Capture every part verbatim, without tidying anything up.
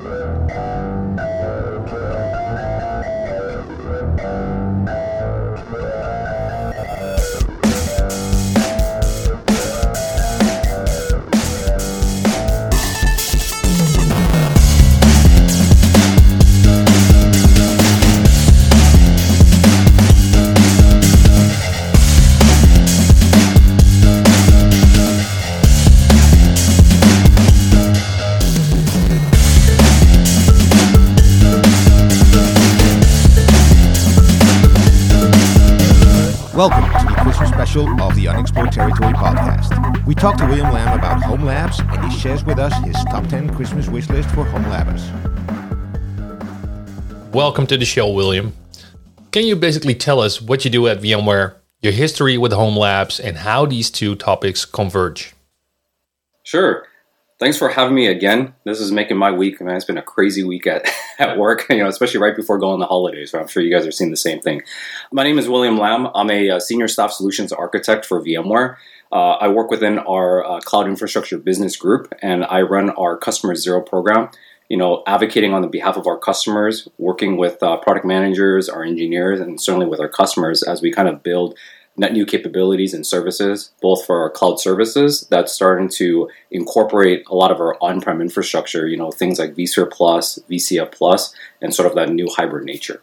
Welcome to the Christmas special of the Unexplored Territory podcast. We talked to William Lamb about home labs, and he shares with us his top ten Christmas wish list for home labbers. Welcome to the show, William. Can you basically tell us what you do at VMware, your history with home labs, and how these two topics converge? Sure. Thanks for having me again. This is making my week. Man, it's been a crazy week at, at work, you know, especially right before going to holidays. So I'm sure you guys are seeing the same thing. My name is William Lamb. I'm a, uh senior staff solutions architect for VMware. Uh, I work within our uh, cloud infrastructure business group, and I run our Customer Zero program, you know, advocating on the behalf of our customers, working with uh, product managers, our engineers, and certainly with our customers as we kind of build net new capabilities and services, both for our cloud services that's starting to incorporate a lot of our on-prem infrastructure, you know, things like vSphere Plus, V C F Plus, and sort of that new hybrid nature.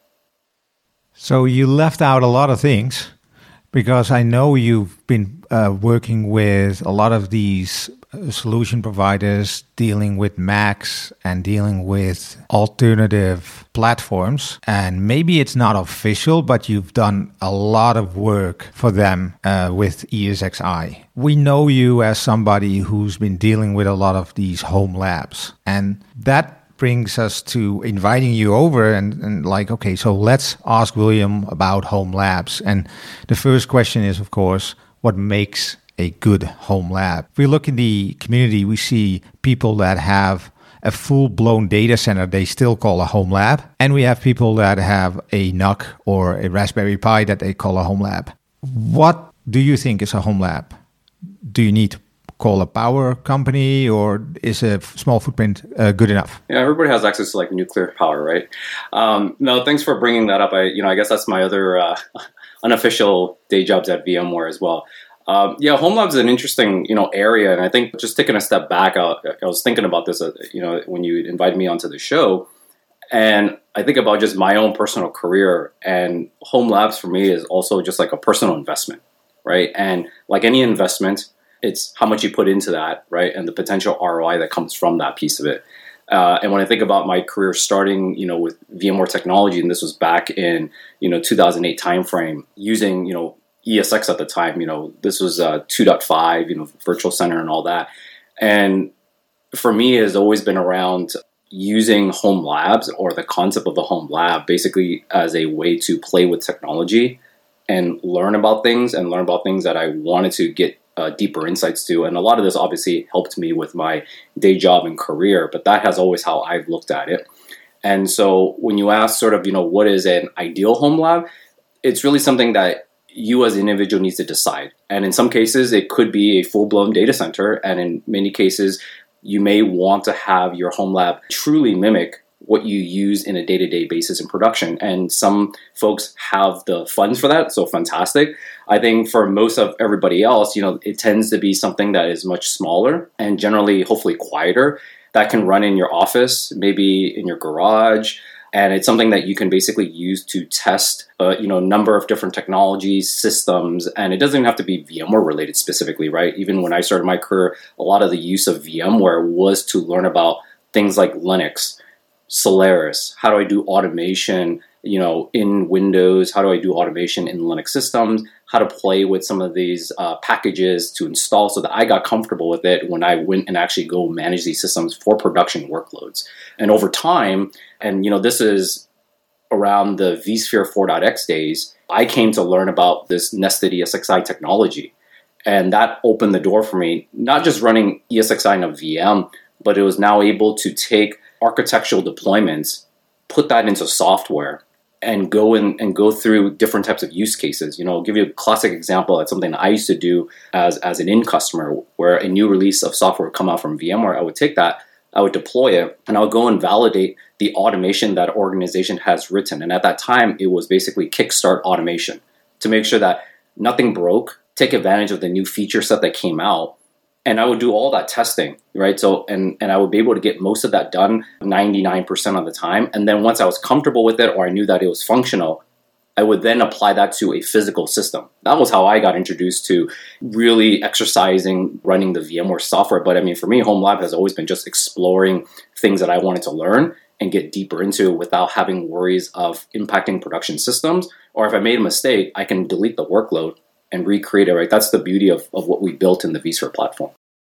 So you left out a lot of things because I know you've been uh, working with a lot of these solution providers dealing with Macs and dealing with alternative platforms. And maybe it's not official, but you've done a lot of work for them uh, with E S X i. We know you as somebody who's been dealing with a lot of these home labs. And that brings us to inviting you over and, and like, okay, so let's ask William about home labs. And the first question is, of course, what makes a good home lab? If we look in the community, we see people that have a full-blown data center they still call a home lab. And we have people that have a N U C or a Raspberry Pi that they call a home lab. What do you think is a home lab? Do you need to call a power company, or is a small footprint uh, good enough? Yeah, everybody has access to like nuclear power, right? Um, no, thanks for bringing that up. I, you know, I guess that's my other uh, unofficial day jobs at VMware as well. Um, yeah, home labs is an interesting, you know, area, and I think just taking a step back, I, I was thinking about this, uh, you know, when you invited me onto the show, and I think about just my own personal career, and home labs for me is also just like a personal investment, right? And like any investment, it's how much you put into that, right, and the potential R O I that comes from that piece of it. Uh, and when I think about my career starting, you know, with VMware technology, and this was back in, you know, two thousand eight timeframe, using, you know, E S X at the time, you know, this was uh, two point five, you know, Virtual Center and all that. And for me, it has always been around using home labs, or the concept of the home lab, basically as a way to play with technology and learn about things and learn about things that I wanted to get uh, deeper insights to. And a lot of this obviously helped me with my day job and career, but that has always how I've looked at it. And so when you ask sort of, you know, what is an ideal home lab, it's really something that you as an individual needs to decide. And in some cases, it could be a full-blown data center. And in many cases, you may want to have your home lab truly mimic what you use in a day-to-day basis in production. And some folks have the funds for that, so fantastic. I think for most of everybody else, you know, it tends to be something that is much smaller and generally, hopefully, quieter, that can run in your office, maybe in your garage. And it's something that you can basically use to test, uh, you know, a number of different technologies, systems, and it doesn't even have to be VMware related specifically, right? Even when I started my career, a lot of the use of VMware was to learn about things like Linux, Solaris. How do I do automation, you know, in Windows? How do I do automation in Linux systems? How to play with some of these uh, packages to install, so that I got comfortable with it when I went and actually go manage these systems for production workloads. And over time, and you know, this is around the vSphere four point x days, I came to learn about this nested E S X i technology. And that opened the door for me, not just running E S X i in a V M, but it was now able to take architectural deployments, put that into software, and go in and go through different types of use cases. You know, I'll give you a classic example. That's something that I used to do as, as an end customer, where a new release of software would come out from VMware. I would take that I would deploy it, and I would go and validate the automation that organization has written. And at that time, it was basically kickstart automation to make sure that nothing broke, take advantage of the new feature set that came out. And I would do all that testing, right? So, and, and I would be able to get most of that done ninety-nine percent of the time. And then once I was comfortable with it, or I knew that it was functional, I would then apply that to a physical system. That was how I got introduced to really exercising running the VMware software. But I mean, for me, HomeLab has always been just exploring things that I wanted to learn and get deeper into without having worries of impacting production systems. Or if I made a mistake, I can delete the workload and recreate it, right? That's the beauty of, of what we built in the vSphere platform.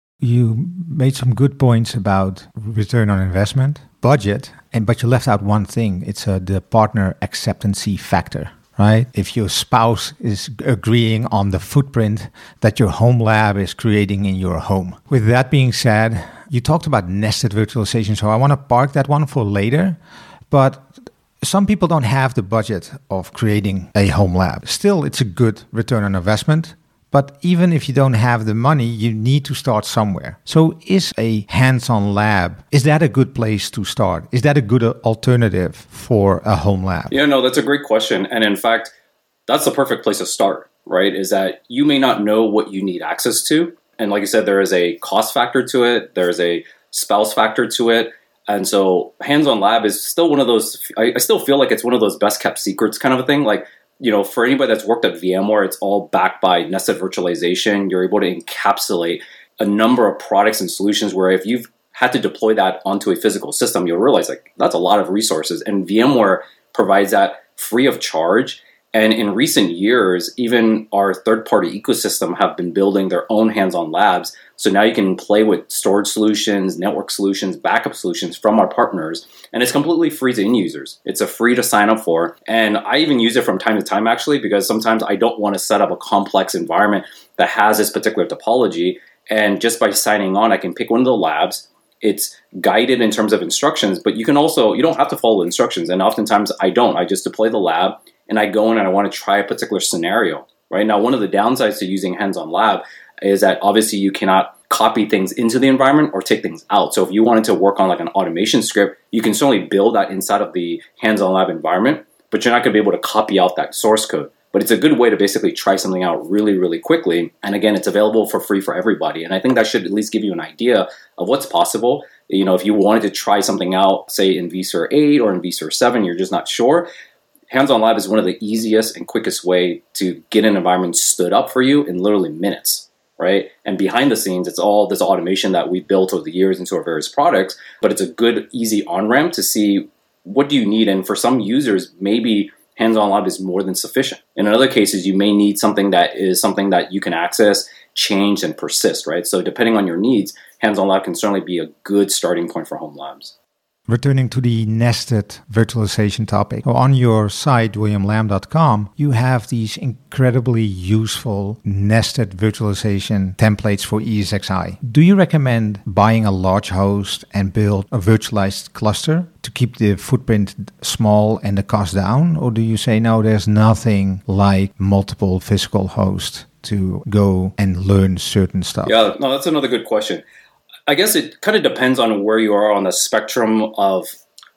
You made some good points about return on investment, budget, and but you left out one thing. It's uh, the partner acceptance factor, right? If your spouse is agreeing on the footprint that your home lab is creating in your home. With that being said, you talked about nested virtualization, so I want to park that one for later. But some people don't have the budget of creating a home lab. Still, it's a good return on investment. But even if you don't have the money, you need to start somewhere. So is a hands-on lab, is that a good place to start? Is that a good alternative for a home lab? Yeah, no, that's a great question. And in fact, that's the perfect place to start, right? Is that you may not know what you need access to. And like you said, there is a cost factor to it. There's a spouse factor to it. And so hands-on lab is still one of those, I, I still feel like it's one of those best kept secrets kind of a thing. Like, you know, for anybody that's worked at VMware, it's all backed by nested virtualization. You're able to encapsulate a number of products and solutions where if you've had to deploy that onto a physical system, you'll realize like that's a lot of resources. And VMware provides that free of charge. And in recent years, even our third-party ecosystem have been building their own hands-on labs. So now you can play with storage solutions, network solutions, backup solutions from our partners. And it's completely free to end users. It's a free to sign up for. And I even use it from time to time, actually, because sometimes I don't want to set up a complex environment that has this particular topology. And just by signing on, I can pick one of the labs. It's guided in terms of instructions, but you can also, you don't have to follow the instructions. And oftentimes I don't. I just deploy the lab. And I go in and I want to try a particular scenario, right? Now, one of the downsides to using hands-on lab is that obviously you cannot copy things into the environment or take things out. So if you wanted to work on like an automation script, you can certainly build that inside of the hands-on lab environment, but you're not going to be able to copy out that source code. But it's a good way to basically try something out really, really quickly. And again, it's available for free for everybody. And I think that should at least give you an idea of what's possible. You know, if you wanted to try something out, say in vSphere eight or in vSphere seven, you're just not sure. Hands-on lab is one of the easiest and quickest way to get an environment stood up for you in literally minutes, right? And behind the scenes, it's all this automation that we've built over the years into our various products, but it's a good, easy on-ramp to see what do you need. And for some users, maybe hands-on lab is more than sufficient. And in other cases, you may need something that is something that you can access, change, and persist, right? So depending on your needs, hands-on lab can certainly be a good starting point for home labs. Returning to the nested virtualization topic. On your site, william lamb dot com, you have these incredibly useful nested virtualization templates for E S X i. Do you recommend buying a large host and build a virtualized cluster to keep the footprint small and the cost down? Or do you say, no, there's nothing like multiple physical hosts to go and learn certain stuff? Yeah, no, that's another good question. I guess it kind of depends on where you are on the spectrum of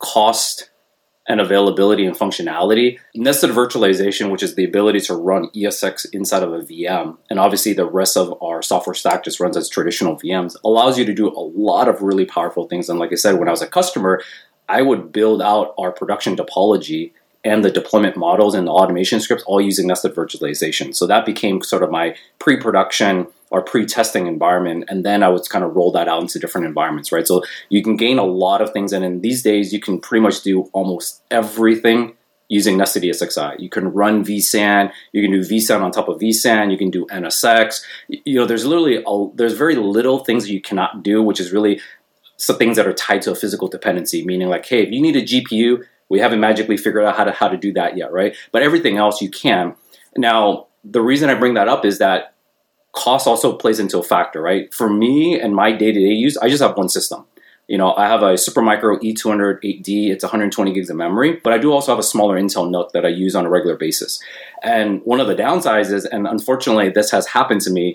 cost and availability and functionality. Nested virtualization, which is the ability to run E S X inside of a V M, and obviously the rest of our software stack just runs as traditional V Ms, allows you to do a lot of really powerful things. And like I said, when I was a customer, I would build out our production topology and the deployment models and the automation scripts all using nested virtualization. So that became sort of my pre-production or pre-testing environment. And then I would kind of roll that out into different environments, right? So you can gain a lot of things. And in these days, you can pretty much do almost everything using nested E S X i. You can run vSAN. You can do vSAN on top of vSAN. You can do N S X. You know, there's literally, a, there's very little things that you cannot do, which is really some things that are tied to a physical dependency, meaning like, hey, if you need a G P U, we haven't magically figured out how to how to do that yet, right? But everything else you can. Now, the reason I bring that up is that cost also plays into a factor, right? For me and my day-to-day use, I just have one system. You know, I have a Supermicro E two hundred eight D. It's one hundred twenty gigs of memory, but I do also have a smaller Intel N U C that I use on a regular basis. And one of the downsides is, and unfortunately this has happened to me,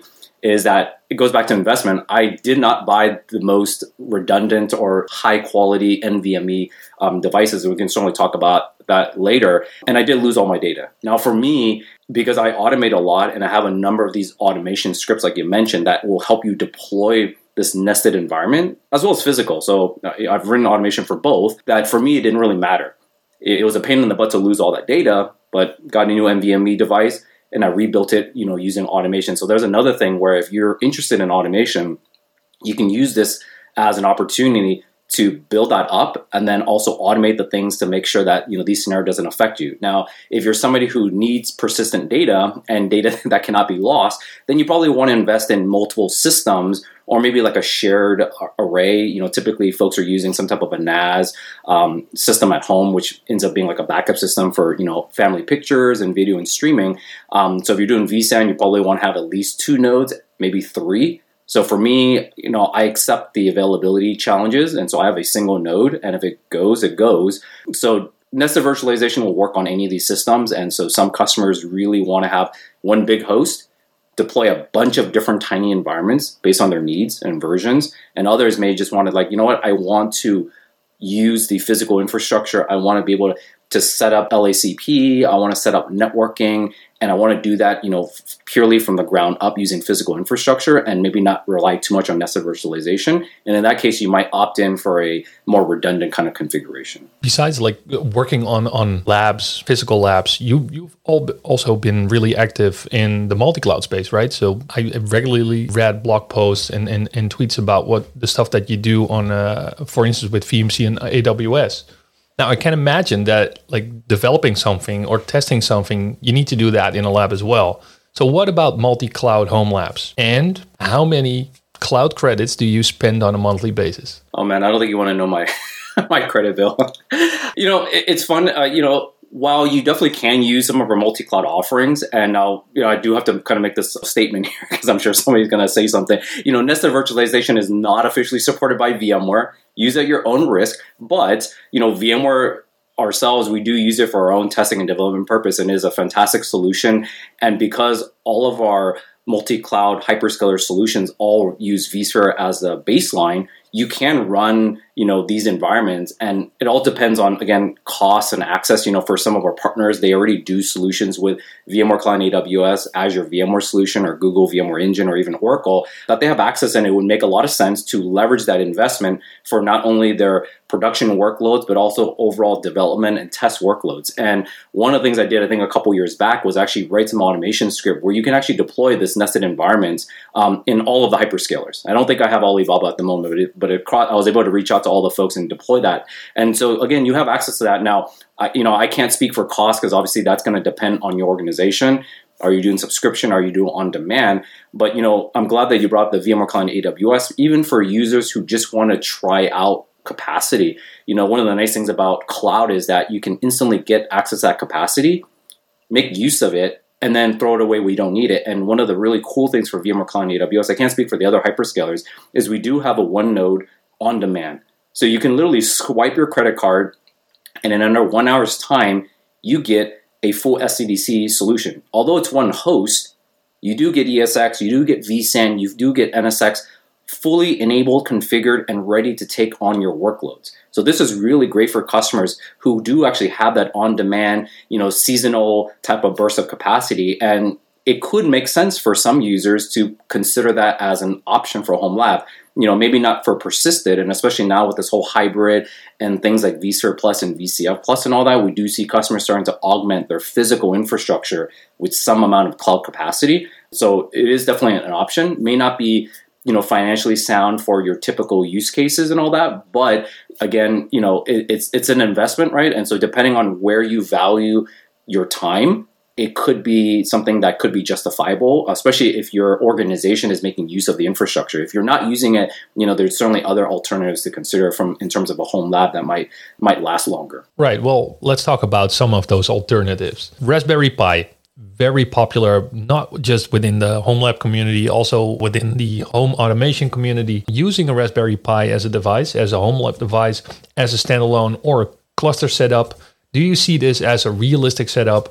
is that it goes back to investment. I did not buy the most redundant or high quality NVMe um, devices. We can certainly talk about that later. And I did lose all my data. Now for me, because I automate a lot and I have a number of these automation scripts, like you mentioned, that will help you deploy this nested environment as well as physical. So I've written automation for both. That for me, it didn't really matter. It was a pain in the butt to lose all that data, but got a new NVMe device and I rebuilt it, you know, using automation. So there's another thing where if you're interested in automation, you can use this as an opportunity to build that up and then also automate the things to make sure that, you know, these scenario doesn't affect you. Now, if you're somebody who needs persistent data and data that cannot be lost, then you probably want to invest in multiple systems or maybe like a shared array. You know, typically folks are using some type of a N A S um, system at home, which ends up being like a backup system for, you know, family pictures and video and streaming. Um, so if you're doing vSAN, you probably want to have at least two nodes, maybe three. So for me, you know, I accept the availability challenges. And so I have a single node, and if it goes, it goes. So nested virtualization will work on any of these systems. And so some customers really want to have one big host, deploy a bunch of different tiny environments based on their needs and versions. And others may just want to like, you know what, I want to use the physical infrastructure. I want to be able to, to set up L A C P. I want to set up networking. And I want to do that, you know, f- purely from the ground up using physical infrastructure and maybe not rely too much on nested virtualization. And in that case, you might opt in for a more redundant kind of configuration. Besides like working on, on labs, physical labs, you, you've all also been really active in the multi-cloud space, right? So I regularly read blog posts and, and, and tweets about what the stuff that you do on, uh, for instance, with V M C and A W S. Now, I can imagine that like developing something or testing something, you need to do that in a lab as well. So what about multi-cloud home labs? And how many cloud credits do you spend on a monthly basis? Oh, man, I don't think you want to know my my credit bill. you know, it, it's fun. Uh, you know, while you definitely can use some of our multi-cloud offerings, and I'll, you know, I do have to kind of make this statement here because I'm sure somebody's going to say something. You know, nested virtualization is not officially supported by VMware. Use at your own risk, but you know, VMware ourselves, we do use it for our own testing and development purpose, and it is a fantastic solution. And because all of our multi-cloud hyperscaler solutions all use vSphere as a baseline, you can run, you know, these environments, and it all depends on, again, cost and access. You know, for some of our partners, they already do solutions with VMware Cloud and A W S, Azure VMware Solution, or Google VMware Engine, or even Oracle, that they have access, and it would make a lot of sense to leverage that investment for not only their production workloads, but also overall development and test workloads. And one of the things I did, I think, a couple years back was actually write some automation script where you can actually deploy this nested environment um, in all of the hyperscalers. I don't think I have Alibaba at the moment, but, it, but it, I was able to reach out to all the folks and deploy that. And so, again, you have access to that. Now, I, you know, I can't speak for cost because obviously that's going to depend on your organization. Are you doing subscription? Are you doing on demand? But, you know, I'm glad that you brought the VMware Cloud and A W S, even for users who just want to try out capacity. You know, one of the nice things about cloud is that you can instantly get access to that capacity, make use of it, and then throw it away when you don't need it. And one of the really cool things for VMware Cloud and A W S, I can't speak for the other hyperscalers, is we do have a one node on demand. So you can literally swipe your credit card, and in under one hour's time, you get a full S C D C solution. Although it's one host, you do get E S X, you do get vSAN, you do get N S X, fully enabled, configured, and ready to take on your workloads. So this is really great for customers who do actually have that on-demand, you know, seasonal type of burst of capacity. And it could make sense for some users to consider that as an option for a home lab. You know, maybe not for persisted, and especially now with this whole hybrid and things like vSphere Plus and V C F Plus and all that, we do see customers starting to augment their physical infrastructure with some amount of cloud capacity. So it is definitely an option. May not be, you know, financially sound for your typical use cases and all that. But again, you know, it, it's it's an investment, right? And so depending on where you value your time, it could be something that could be justifiable, especially if your organization is making use of the infrastructure. If you're not using it, you know, there's certainly other alternatives to consider from in terms of a home lab that might might last longer. Right. Well, let's talk about some of those alternatives. Raspberry Pi. Very popular, not just within the home lab community, also within the home automation community. Using a Raspberry Pi as a device, as a home lab device, as a standalone or cluster setup, do you see this as a realistic setup?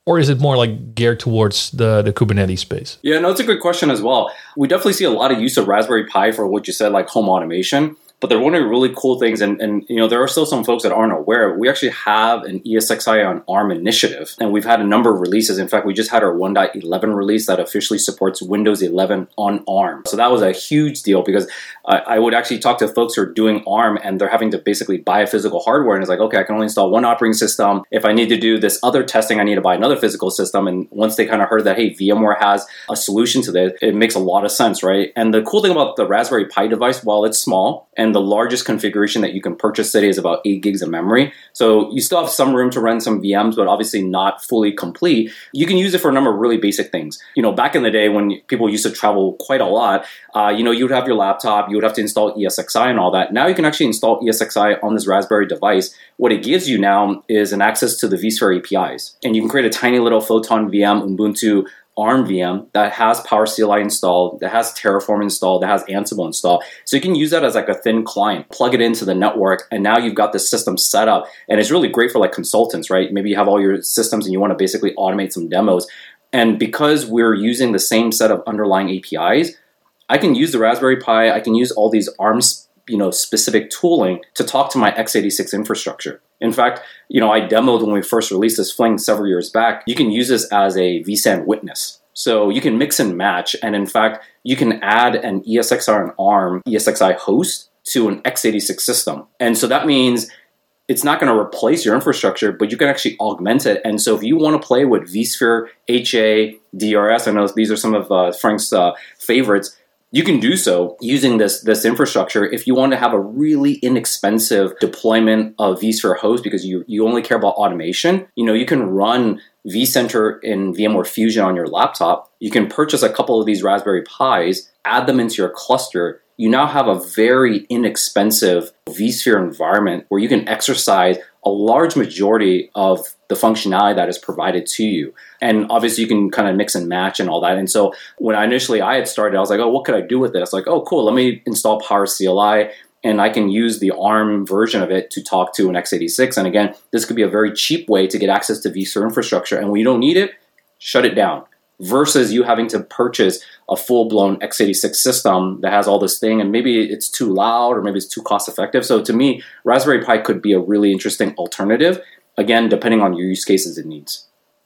Or is it more like geared towards the, the Kubernetes space? Yeah, no, it's a good question as well. We definitely see a lot of use of Raspberry Pi for what you said, like home automation. But they're one of the really cool things, and, and you know there are still some folks that aren't aware. We actually have an E S X i on ARM initiative, and we've had a number of releases. In fact, we just had our one point eleven release that officially supports Windows eleven on ARM. So that was a huge deal because I, I would actually talk to folks who are doing ARM, and they're having to basically buy a physical hardware, and it's like, okay, I can only install one operating system. If I need to do this other testing, I need to buy another physical system. And once they kind of heard that, hey, VMware has a solution to this, it makes a lot of sense, right? And the cool thing about the Raspberry Pi device, while it's small, and the largest configuration that you can purchase today is about eight gigs of memory. So you still have some room to run some V Ms, but obviously not fully complete. You can use it for a number of really basic things. You know, back in the day when people used to travel quite a lot, uh, you know, you would have your laptop, you would have to install E S X i and all that. Now you can actually install E S X i on this Raspberry device. What it gives you now is an access to the vSphere A P Is. And you can create a tiny little Photon V M, Ubuntu ARM V M that has PowerCLI installed, that has Terraform installed, that has Ansible installed. So you can use that as like a thin client, plug it into the network, and now you've got the system set up. And it's really great for like consultants, right? Maybe you have all your systems and you want to basically automate some demos. And because we're using the same set of underlying A P Is, I can use the Raspberry Pi, I can use all these ARM you know, specific tooling to talk to my x eighty-six infrastructure. In fact, you know, I demoed when we first released this Fling several years back. You can use this as a vSAN witness. So you can mix and match. And in fact, you can add an E S X i on ARM E S X i host to an x eighty-six system. And so that means it's not going to replace your infrastructure, but you can actually augment it. And so if you want to play with vSphere, H A, D R S, I know these are some of uh, Frank's uh, favorites, you can do so using this, this infrastructure if you want to have a really inexpensive deployment of vSphere host because you, you only care about automation. You know, you can run vCenter in VMware Fusion on your laptop. You can purchase a couple of these Raspberry Pis, add them into your cluster. You now have a very inexpensive vSphere environment where you can exercise a large majority of the functionality that is provided to you. And obviously you can kind of mix and match and all that. And so when I initially I had started, I was like, oh, what could I do with it? It's like, oh, cool, let me install PowerCLI and I can use the ARM version of it to talk to an x eighty-six. And again, this could be a very cheap way to get access to vSphere infrastructure. And when you don't need it, shut it down. Versus you having to purchase a full-blown x eighty-six system that has all this thing, and maybe it's too loud or maybe it's too cost-effective. So to me, Raspberry Pi could be a really interesting alternative, again, depending on your use cases and needs.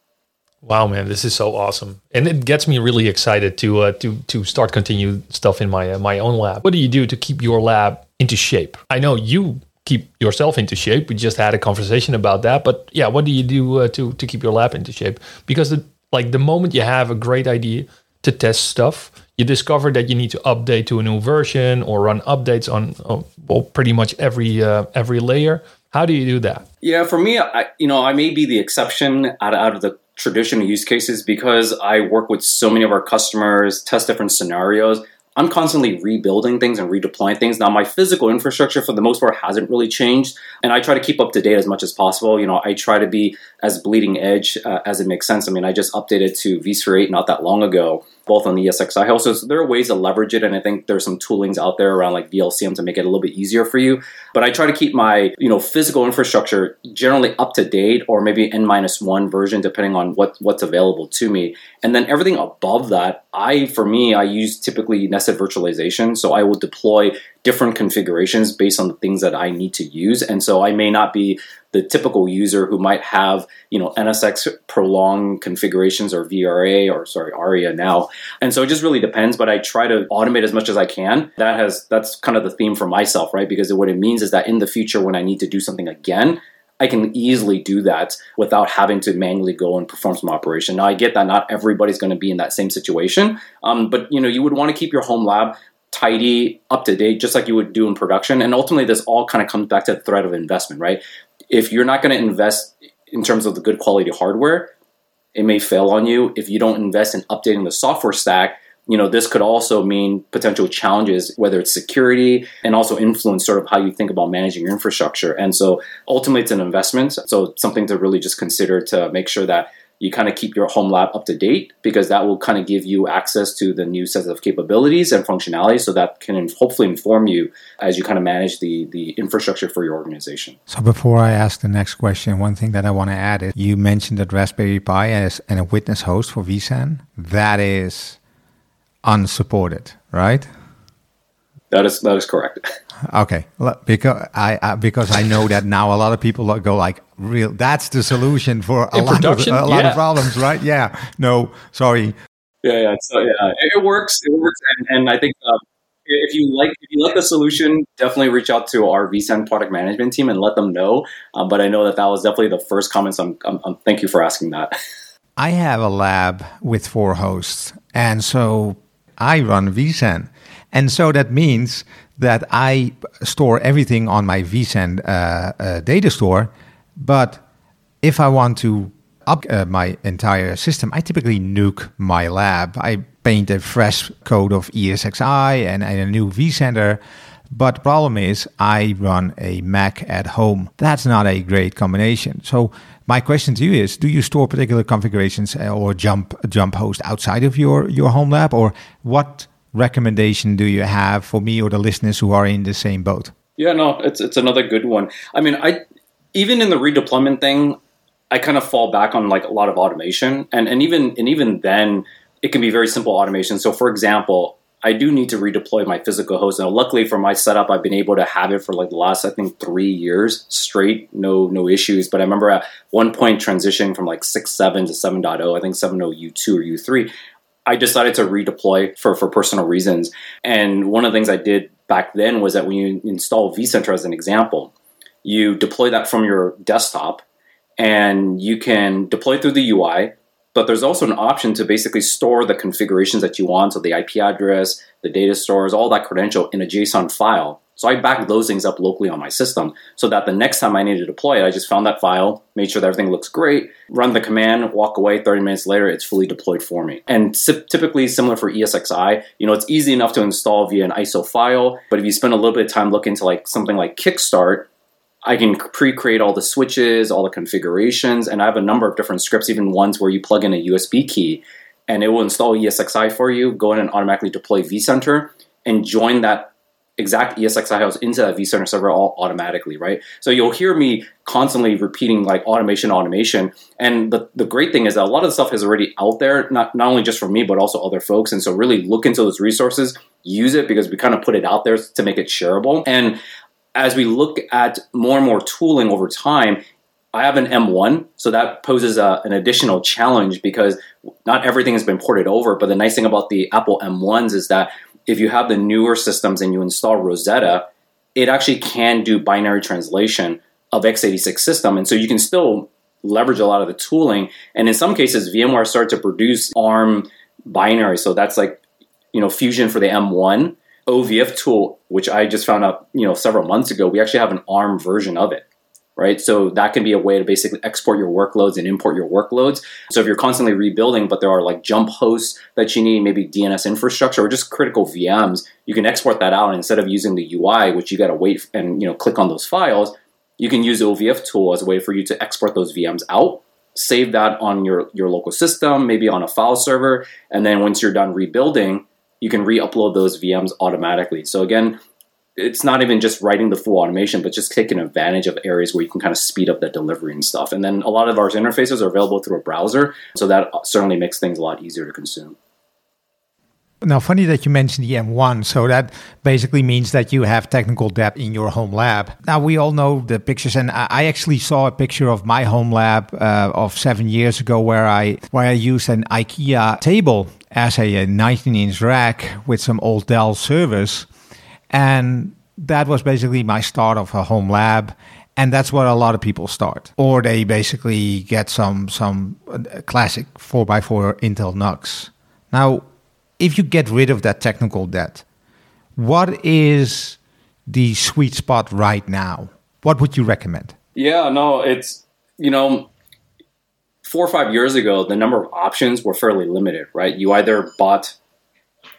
Wow, man, this is so awesome, and it gets me really excited to uh, to to start continue stuff in my uh, my own lab. What do you do to keep your lab into shape? I know you keep yourself into shape. We just had a conversation about that, but yeah, what do you do uh, to to keep your lab into shape? Because the, like the moment you have a great idea to test stuff, you discover that you need to update to a new version or run updates on uh, well pretty much every uh, every layer. How do you do that? Yeah, for me, I, you know, I may be the exception out of, out of the traditional use cases because I work with so many of our customers, test different scenarios. I'm constantly rebuilding things and redeploying things. Now, my physical infrastructure, for the most part, hasn't really changed, and I try to keep up to date as much as possible. You know, I try to be as bleeding edge uh, as it makes sense. I mean, I just updated to vSphere eight not that long ago, both on the E S X i host. So there are ways to leverage it, and I think there's some toolings out there around like V L C M to make it a little bit easier for you. But I try to keep my, you know, physical infrastructure generally up to date, or maybe N minus one version, depending on what what's available to me. And then everything above that, I, for me, I use typically nested virtualization. So I will deploy different configurations based on the things that I need to use. And so I may not be the typical user who might have, you know, N S X prolonged configurations or V R A or sorry, ARIA now. And so it just really depends, but I try to automate as much as I can. That has, that's kind of the theme for myself, right? Because what it means is that in the future, when I need to do something again, I can easily do that without having to manually go and perform some operation. Now, I get that not everybody's going to be in that same situation, um, but you know, you would want to keep your home lab tidy, up to date, just like you would do in production. And ultimately, this all kind of comes back to the threat of investment, right? If you're not going to invest in terms of the good quality hardware, it may fail on you. If you don't invest in updating the software stack, you know, this could also mean potential challenges, whether it's security and also influence sort of how you think about managing your infrastructure. And so ultimately, it's an investment. So something to really just consider to make sure that you kind of keep your home lab up to date, because that will kind of give you access to the new sets of capabilities and functionality, so that can hopefully inform you as you kind of manage the, the infrastructure for your organization. So before I ask the next question, one thing that I want to add is you mentioned that Raspberry Pi as and a witness host for vSAN. That is unsupported, right? That is that is correct. Okay, because I uh, because I know that now a lot of people go like, "Real, that's the solution for a In lot of production? a lot Yeah. of problems, right?" Yeah. No, sorry. Yeah, yeah. So yeah, it, it works. It works, and, and I think um, if you like if you like the solution, definitely reach out to our vSAN product management team and let them know. Um, but I know that that was definitely the first comment. So I'm, I'm, I'm, thank you for asking that. I have a lab with four hosts, and so I run vSAN. And so that means that I store everything on my vSAN uh, uh, data store. But if I want to up uh, my entire system, I typically nuke my lab. I paint a fresh coat of E S X i and, and a new vCenter. But the problem is I run a Mac at home. That's not a great combination. So my question to you is, do you store particular configurations or jump jump host outside of your, your home lab? Or what recommendation do you have for me or the listeners who are in the same boat? Yeah, no, it's it's another good one. I mean, I even in the redeployment thing, I kind of fall back on like a lot of automation, and and even and even then, it can be very simple automation. So, for example, I do need to redeploy my physical host. Now, luckily for my setup, I've been able to have it for like the last, I think, three years straight, no no issues. But I remember at one point transitioning from like six point seven to seven point oh, I think seven point oh U two or U three. I decided to redeploy for, for personal reasons. And one of the things I did back then was that when you install vCenter as an example, you deploy that from your desktop and you can deploy through the U I, but there's also an option to basically store the configurations that you want. So the I P address, the data stores, all that credential in a JSON file. So I back those things up locally on my system so that the next time I need to deploy it, I just found that file, made sure that everything looks great, run the command, walk away, thirty minutes later, it's fully deployed for me. And typically similar for E S X i, you know, it's easy enough to install via an I S O file, but if you spend a little bit of time looking into like something like Kickstart, I can pre-create all the switches, all the configurations, and I have a number of different scripts, even ones where you plug in a U S B key, and it will install E S X i for you, go in and automatically deploy vCenter, and join that exact E S X i host into that vCenter server all automatically, right? So you'll hear me constantly repeating like automation, automation. And the, the great thing is that a lot of the stuff is already out there, not, not only just for me, but also other folks. And so really look into those resources, use it because we kind of put it out there to make it shareable. And as we look at more and more tooling over time, I have an M one, so that poses a, an additional challenge because not everything has been ported over. But the nice thing about the Apple M ones is that if you have the newer systems and you install Rosetta, it actually can do binary translation of x eighty-six system. And so you can still leverage a lot of the tooling. And in some cases, VMware started to produce ARM binary. So that's like, you know, Fusion for the M one. O V F tool, which I just found out, you know, several months ago, we actually have an ARM version of it. Right. So that can be a way to basically export your workloads and import your workloads. So if you're constantly rebuilding, but there are like jump hosts that you need, maybe D N S infrastructure or just critical V Ms, you can export that out. And instead of using the U I, which you got to wait and, you know, click on those files, you can use the O V F tool as a way for you to export those V Ms out, save that on your, your local system, maybe on a file server. And then once you're done rebuilding, you can re-upload those V Ms automatically. So again, it's not even just writing the full automation, but just taking advantage of areas where you can kind of speed up that delivery and stuff. And then a lot of our interfaces are available through a browser, so that certainly makes things a lot easier to consume. Now, funny that you mentioned the M one. So that basically means that you have technical debt in your home lab. Now, we all know the pictures, and I actually saw a picture of my home lab uh, of seven years ago where I where I used an IKEA table as a nineteen-inch rack with some old Dell servers. And that was basically my start of a home lab. And that's where a lot of people start. Or they basically get some some classic four by four Intel N U Cs. Now, if you get rid of that technical debt, what is the sweet spot right now? What would you recommend? Yeah, no, it's, you know, four or five years ago, the number of options were fairly limited, right? You either bought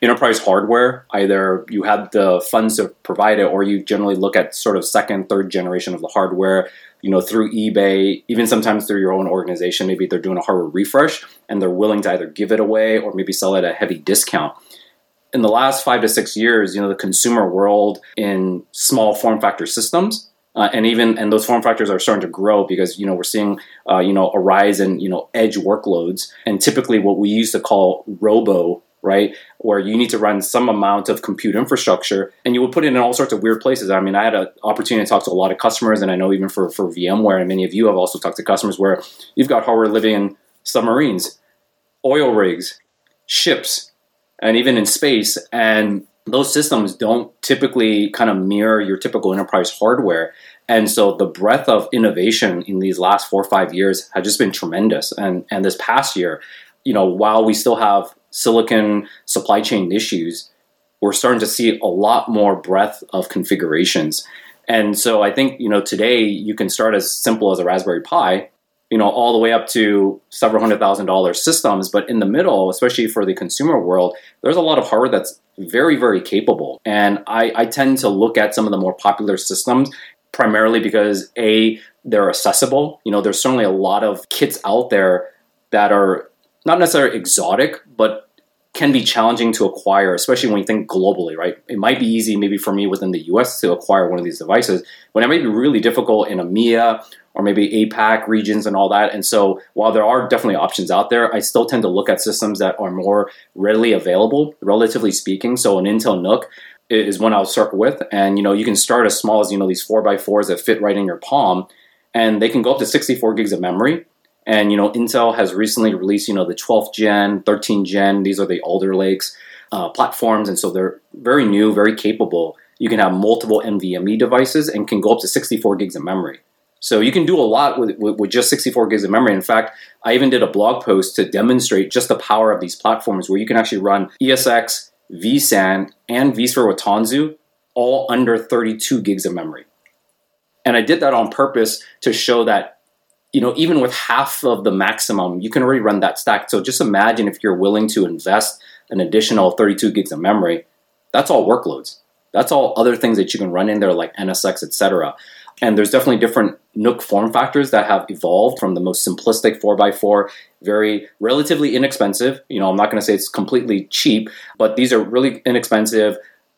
enterprise hardware, either you have the funds to provide it, or you generally look at sort of second, third generation of the hardware, you know, through eBay, even sometimes through your own organization. Maybe they're doing a hardware refresh and they're willing to either give it away or maybe sell it at a heavy discount. In the last five to six years, you know, the consumer world in small form factor systems, uh, and even and those form factors are starting to grow because, you know, we're seeing, uh, you know, a rise in, you know, edge workloads, and typically what we used to call robo, right, where you need to run some amount of compute infrastructure, and you would put it in all sorts of weird places. I mean, I had an opportunity to talk to a lot of customers, and I know even for, for VMware, and many of you have also talked to customers where you've got hardware living in submarines, oil rigs, ships, and even in space, and those systems don't typically kind of mirror your typical enterprise hardware. And so the breadth of innovation in these last four or five years has just been tremendous. And, and this past year, you know, while we still have silicon supply chain issues, we're starting to see a lot more breadth of configurations. And so I think, you know, today you can start as simple as a Raspberry Pi, you know, all the way up to several hundred thousand dollar systems. But in the middle, especially for the consumer world, there's a lot of hardware that's very, very capable. And I, I tend to look at some of the more popular systems primarily because, A, they're accessible. You know, there's certainly a lot of kits out there that are not necessarily exotic, but can be challenging to acquire, especially when you think globally, right? It might be easy maybe for me within the U S to acquire one of these devices, but it might be really difficult in EMEA or maybe APAC regions and all that. And so while there are definitely options out there, I still tend to look at systems that are more readily available, relatively speaking. So an Intel NUC is one I'll start with. And, you know, you can start as small as, you know, these four by fours that fit right in your palm, and they can go up to sixty-four gigs of memory. And, you know, Intel has recently released, you know, the twelfth gen, thirteenth gen. These are the Alder Lakes uh, platforms. And so they're very new, very capable. You can have multiple NVMe devices and can go up to sixty-four gigs of memory. So you can do a lot with, with, with just sixty-four gigs of memory. In fact, I even did a blog post to demonstrate just the power of these platforms where you can actually run E S X, vSAN, and vSphere with Tanzu all under thirty-two gigs of memory. And I did that on purpose to show that, you know, even with half of the maximum, you can already run that stack. So just imagine if you're willing to invest an additional thirty-two gigs of memory, that's all workloads. That's all other things that you can run in there like N S X, et cetera. And there's definitely different NUC form factors that have evolved from the most simplistic four by four, very relatively inexpensive. You know, I'm not going to say it's completely cheap, but these are really inexpensive,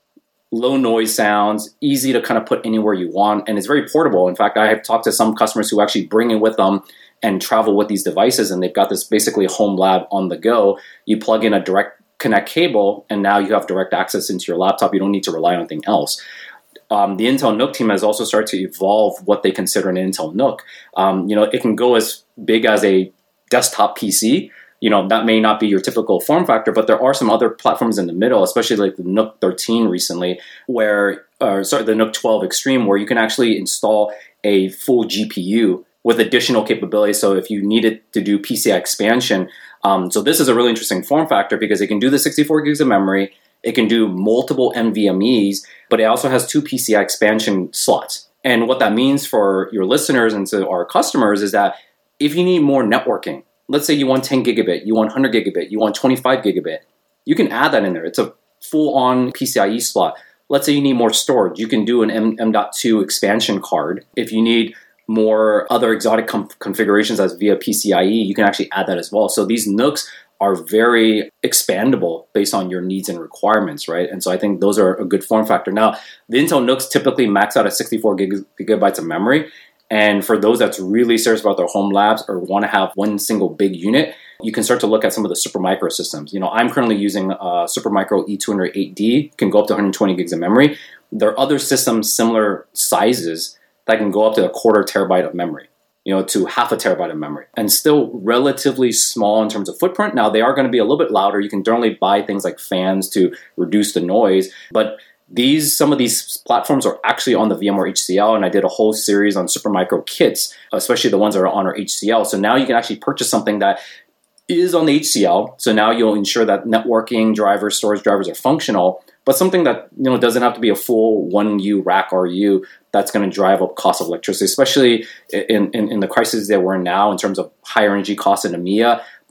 low noise sounds, easy to kind of put anywhere you want, and it's very portable. In fact, I have talked to some customers who actually bring it with them and travel with these devices, and they've got this basically home lab on the go. You plug in a direct connect cable, and now you have direct access into your laptop. You don't need to rely on anything else. Um, the Intel NUC team has also started to evolve what they consider an Intel NUC. Um, you know, it can go as big as a desktop P C. You know, that may not be your typical form factor, but there are some other platforms in the middle, especially like the NUC thirteen recently, where, or sorry, the NUC twelve Extreme, where you can actually install a full G P U with additional capabilities. So if you needed to do P C I expansion, um, so this is a really interesting form factor because it can do the sixty-four gigs of memory, it can do multiple NVMEs, but it also has two P C I expansion slots. And what that means for your listeners and to our customers is that if you need more networking, let's say you want ten gigabit, you want one hundred gigabit, you want twenty-five gigabit, you can add that in there. It's a full-on PCIe slot. Let's say you need more storage. You can do an M dot two expansion card. If you need more other exotic com- configurations as via PCIe, you can actually add that as well. So these NUCs are very expandable based on your needs and requirements, right? And so I think those are a good form factor. Now, the Intel NUCs typically max out at sixty-four gig- gigabytes of memory. And for those that's really serious about their home labs or want to have one single big unit, you can start to look at some of the Supermicro systems. You know, I'm currently using uh, Supermicro E two oh eight D, can go up to one hundred twenty gigs of memory. There are other systems similar sizes that can go up to a quarter terabyte of memory, you know, to half a terabyte of memory, and still relatively small in terms of footprint. Now, they are going to be a little bit louder. You can generally buy things like fans to reduce the noise, but These some of these platforms are actually on the VMware H C L, and I did a whole series on Supermicro kits, especially the ones that are on our H C L. So now you can actually purchase something that is on the H C L. So now you'll ensure that networking drivers, storage drivers are functional, but something that, you know, doesn't have to be a full one U rack R U that's going to drive up cost of electricity, especially in, in, in the crisis that we're in now in terms of higher energy costs in EMEA.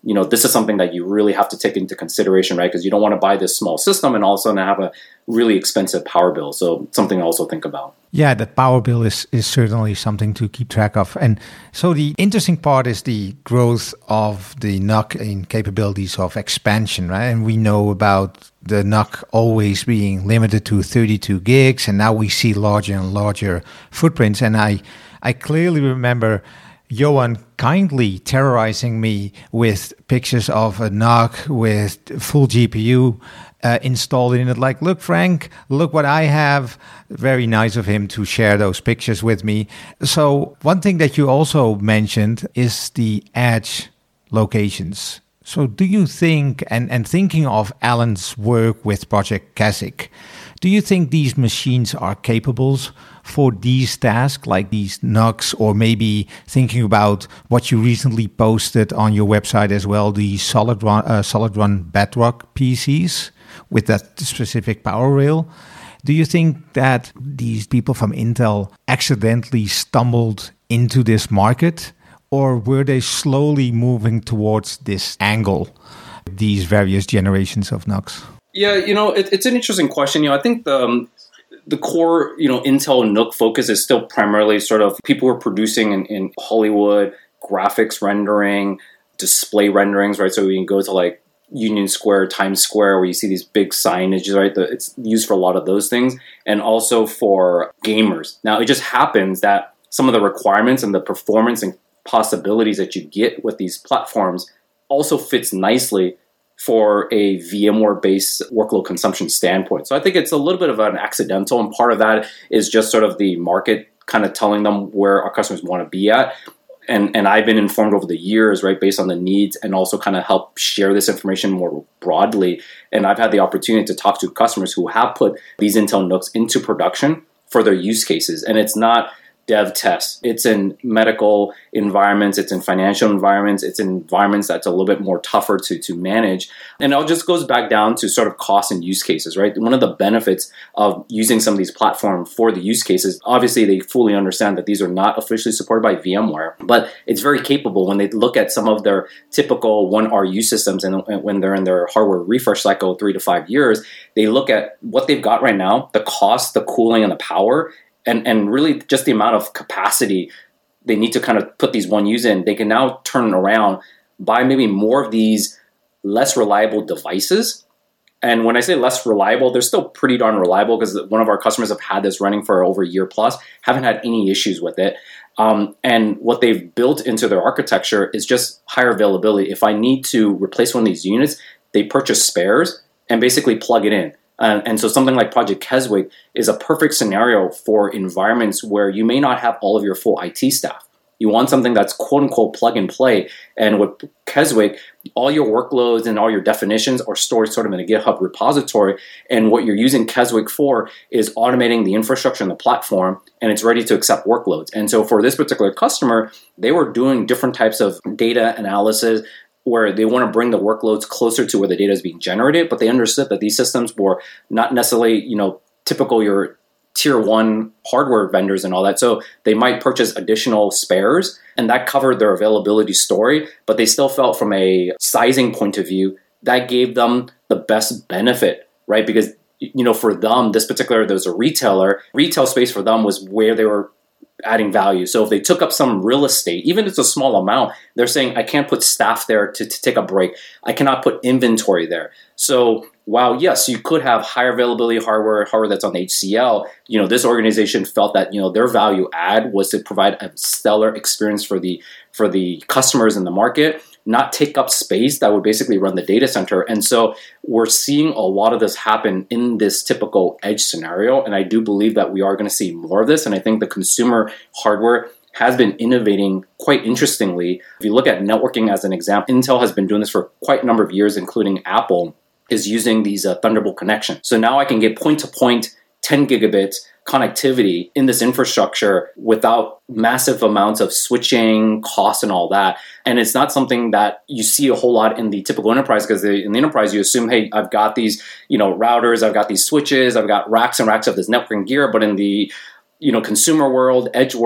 you know, this is something that you really have to take into consideration, right? Because you don't want to buy this small system and all of a sudden have a really expensive power bill. So something to also think about. Yeah, that power bill is, is certainly something to keep track of. And so the interesting part is the growth of the N U C in capabilities of expansion, right? And we know about the N U C always being limited to thirty-two gigs, and now we see larger and larger footprints. And I, I clearly remember Johan kindly terrorizing me with pictures of a N U C with full G P U uh, installed in it. Like, look, Frank, look what I have. Very nice of him to share those pictures with me. So one thing that you also mentioned is the edge locations. So do you think, and, and thinking of Alan's work with Project Keswick, do you think these machines are capable for these tasks, like these N U Cs, or maybe thinking about what you recently posted on your website as well, the Solid Run, uh, Solid Run Bedrock P Cs with that specific power rail? Do you think that these people from Intel accidentally stumbled into this market, or were they slowly moving towards this angle, these various generations of N U Cs? Yeah, you know, it, it's an interesting question. You know, I think the um, the core, you know, Intel N U C focus is still primarily sort of people who are producing in, in Hollywood, graphics rendering, display renderings, right? So we can go to like Union Square, Times Square, where you see these big signages, right? The, it's used for a lot of those things, and also for gamers. Now, it just happens that some of the requirements and the performance and possibilities that you get with these platforms also fits nicely for a VMware-based workload consumption standpoint. So I think it's a little bit of an accidental, and part of that is just sort of the market kind of telling them where our customers want to be at. And and I've been informed over the years, right, based on the needs, and also kind of help share this information more broadly. And I've had the opportunity to talk to customers who have put these Intel N U Cs into production for their use cases. And it's not dev tests. It's in medical environments. It's in financial environments. It's in environments that's a little bit more tougher to, to manage. And it all just goes back down to sort of cost and use cases, right? One of the benefits of using some of these platforms for the use cases, obviously they fully understand that these are not officially supported by VMware, but it's very capable when they look at some of their typical one R U systems, and when they're in their hardware refresh cycle, three to five years, they look at what they've got right now, the cost, the cooling, and the power, And and really just the amount of capacity they need to kind of put these one U's in. They can now turn around, buy maybe more of these less reliable devices. And when I say less reliable, they're still pretty darn reliable, because one of our customers have had this running for over a year plus, haven't had any issues with it. Um, and what they've built into their architecture is just higher availability. If I need to replace one of these units, they purchase spares and basically plug it in. Uh, and so something like Project Keswick is a perfect scenario for environments where you may not have all of your full I T staff. You want something that's quote-unquote plug and play. And with Keswick, all your workloads and all your definitions are stored sort of in a GitHub repository. And what you're using Keswick for is automating the infrastructure and the platform, and it's ready to accept workloads. And so for this particular customer, they were doing different types of data analysis, where they want to bring the workloads closer to where the data is being generated, but they understood that these systems were not necessarily, you know, typical your tier one hardware vendors and all that. So they might purchase additional spares, and that covered their availability story, but they still felt from a sizing point of view, that gave them the best benefit, right? Because, you know, for them, this particular, there's a retailer, retail space for them was where they were adding value. So if they took up some real estate, even if it's a small amount, they're saying, I can't put staff there to, to take a break. I cannot put inventory there. So while, yes, you could have higher availability hardware, hardware that's on H C L, you know, this organization felt that, you know, their value add was to provide a stellar experience for the for the customers in the market, not take up space that would basically run the data center. And so we're seeing a lot of this happen in this typical edge scenario. And I do believe that we are going to see more of this. And I think the consumer hardware has been innovating quite interestingly. If you look at networking as an example, Intel has been doing this for quite a number of years, including Apple is using these uh, Thunderbolt connections. So now I can get point-to-point ten gigabits connectivity in this infrastructure without massive amounts of switching costs and all that. And it's not something that you see a whole lot in the typical enterprise, because in the enterprise you assume, hey, I've got these, you know, routers, I've got these switches, I've got racks and racks of this networking gear. But in the, you know, consumer world, edge world,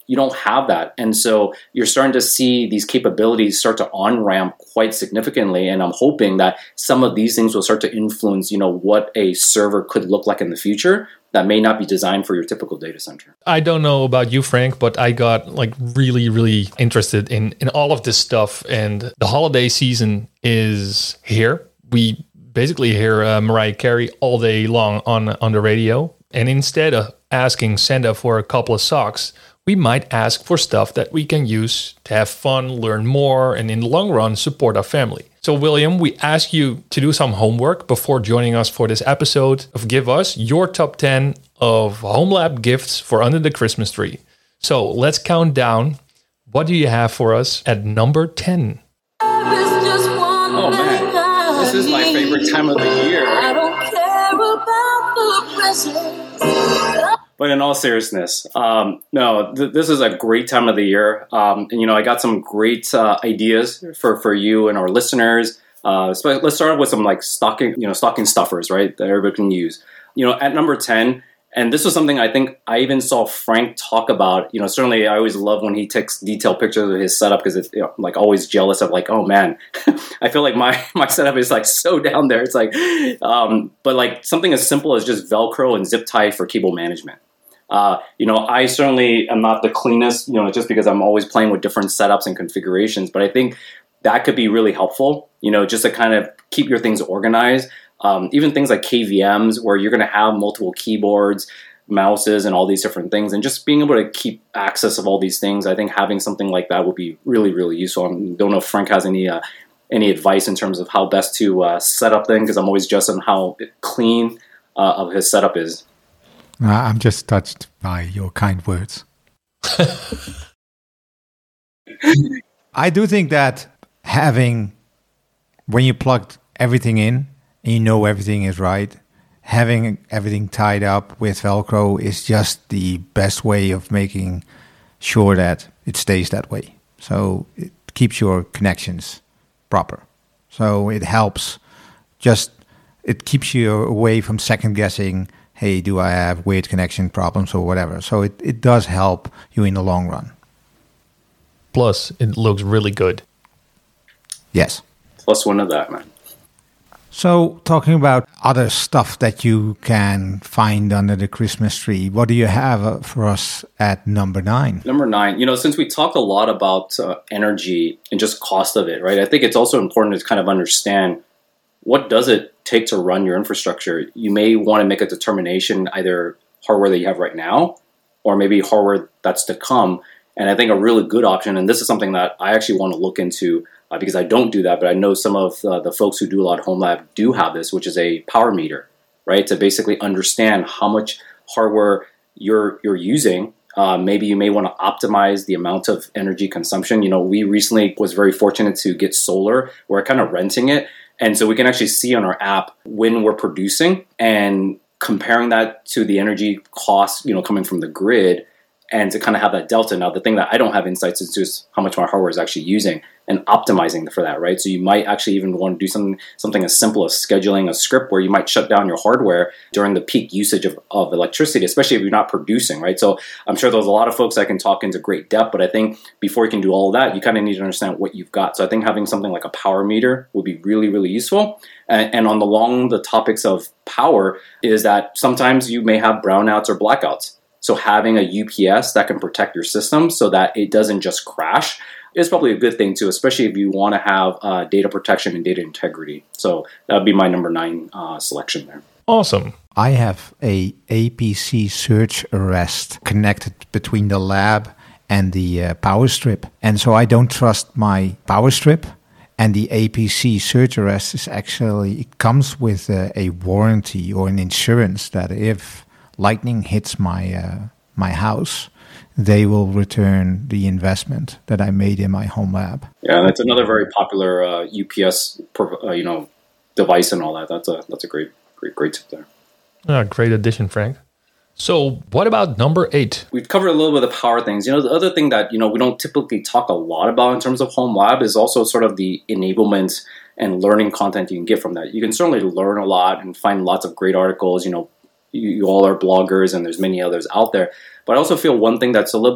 you don't have that. And so you're starting to see these capabilities start to on-ramp quite significantly. And I'm hoping that some of these things will start to influence, you know, what a server could look like in the future that may not be designed for your typical data center. I don't know about you, Frank, but I got like really, really interested in, in all of this stuff. And the holiday season is here. We basically hear uh, Mariah Carey all day long on, on the radio. And instead of asking Santa for a couple of socks, we might ask for stuff that we can use to have fun, learn more, and in the long run, support our family. So, William, we ask you to do some homework before joining us for this episode of Give Us your top ten of HomeLab gifts for under the Christmas tree. So let's count down. What do you have for us at number ten? Oh, man. This is my favorite time of the year. I don't care about the presents. But in all seriousness, um, no, th- this is a great time of the year. Um, and, you know, I got some great uh, ideas for, for you and our listeners. Uh, so let's start with some like stocking, you know, stocking stuffers, right, that everybody can use. You know, at number ten, and this was something I think I even saw Frank talk about. You know, certainly I always love when he takes detailed pictures of his setup because it's, you know, like always jealous of like, oh man, I feel like my, my setup is like so down there. It's like, um, but like something as simple as just Velcro and zip tie for cable management. Uh, you know, I certainly am not the cleanest, you know, just because I'm always playing with different setups and configurations, but I think that could be really helpful, you know, just to kind of keep your things organized. Um, even things like K V Ms where you're going to have multiple keyboards, mouses, and all these different things, and just being able to keep access of all these things. I think having something like that would be really, really useful. I don't know if Frank has any uh, any advice in terms of how best to uh, set up things, because I'm always just on how clean uh, of his setup is. Uh, I'm just touched by your kind words. I do think that having, when you plugged everything in and you know everything is right, having everything tied up with Velcro is just the best way of making sure that it stays that way. So it keeps your connections proper. So it helps just, it keeps you away from second guessing, hey, do I have weird connection problems or whatever? So it, it does help you in the long run. Plus, it looks really good. Yes. Plus one of that, man. So talking about other stuff that you can find under the Christmas tree, what do you have for us at number nine? Number nine, you know, since we talked a lot about uh, energy and just cost of it, right? I think it's also important to kind of understand what does it take to run your infrastructure. You may want to make a determination, either hardware that you have right now or maybe hardware that's to come. And I think a really good option, and this is something that I actually want to look into uh, because I don't do that, but I know some of uh, the folks who do a lot of HomeLab do have this, which is a power meter, right? To basically understand how much hardware you're you're using. Uh, maybe you may want to optimize the amount of energy consumption. You know, we recently was very fortunate to get solar. We're kind of renting it. And so we can actually see on our app when we're producing and comparing that to the energy costs, you know, coming from the grid, and to kind of have that delta. Now, the thing that I don't have insights into is how much my hardware is actually using and optimizing for that, right? So you might actually even want to do something something as simple as scheduling a script where you might shut down your hardware during the peak usage of, of electricity, especially if you're not producing, right? So I'm sure there's a lot of folks that can talk into great depth, but I think before you can do all of that, you kind of need to understand what you've got. So I think having something like a power meter would be really, really useful. And, and on the long, the topics of power is that sometimes you may have brownouts or blackouts. So having a U P S that can protect your system so that it doesn't just crash is probably a good thing too, especially if you want to have uh, data protection and data integrity. So that would be my number nine uh, selection there. Awesome. I have a A P C surge arrest connected between the lab and the uh, power strip. And so I don't trust my power strip. And the A P C surge arrest is actually, it comes with uh, a warranty or an insurance that if lightning hits my uh, my house, they will return the investment that I made in my home lab. Yeah, that's another very popular uh, U P S, uh, you know, device and all that. That's a that's a great great great tip there. Ah, great addition, Frank. So, what about number eight? We've covered a little bit of power things. You know, the other thing that you know we don't typically talk a lot about in terms of home lab is also sort of the enablement and learning content you can get from that. You can certainly learn a lot and find lots of great articles. You know. You, you all are bloggers, and there's many others out there. But I also feel one thing that's a little bit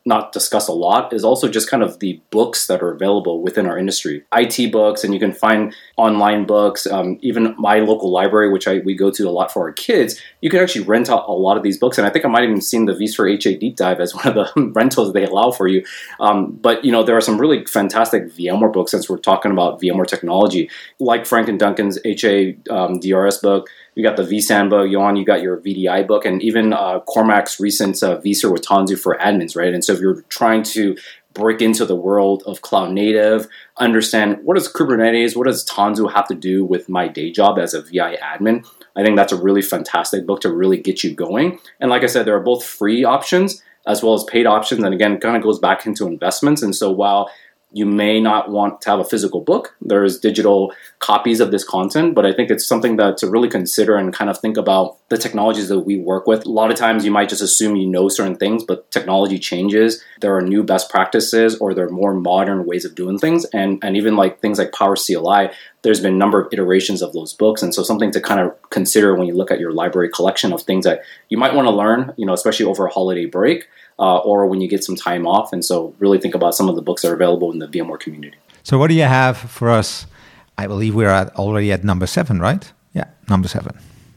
not discussed a lot is also just kind of the books that are available within our industry. I T books, and you can find online books. Um, even my local library, which I we go to a lot for our kids, you can actually rent out a lot of these books. And I think I might have even seen the vSphere H A Deep Dive as one of the rentals they allow for you. Um, but, you know, there are some really fantastic VMware books, since we're talking about VMware technology, like Frank and Duncan's H A um, D R S book. You got the vSAN book, Johan, you got your V D I book, and even uh, Cormac's recent uh, vSphere with Tanzu for admins, right? And so if you're trying to break into the world of cloud native, understand what does Kubernetes, what does Tanzu have to do with my day job as a V I admin, I think that's a really fantastic book to really get you going. And like I said, there are both free options as well as paid options. And again, it kind of goes back into investments. And so while you may not want to have a physical book, there's digital copies of this content, but I think it's something that to really consider and kind of think about the technologies that we work with. A lot of times you might just assume you know certain things, but technology changes. There are new best practices, or there are more modern ways of doing things. And, and even like things like Power C L I, there's been a number of iterations of those books. And so something to kind of consider when you look at your library collection of things that you might want to learn, you know, especially over a holiday break. Uh, or when you get some time off. And so really think about some of the books that are available in the VMware community. So what do you have for us? I believe we're at already at number seven, right? Yeah, number seven.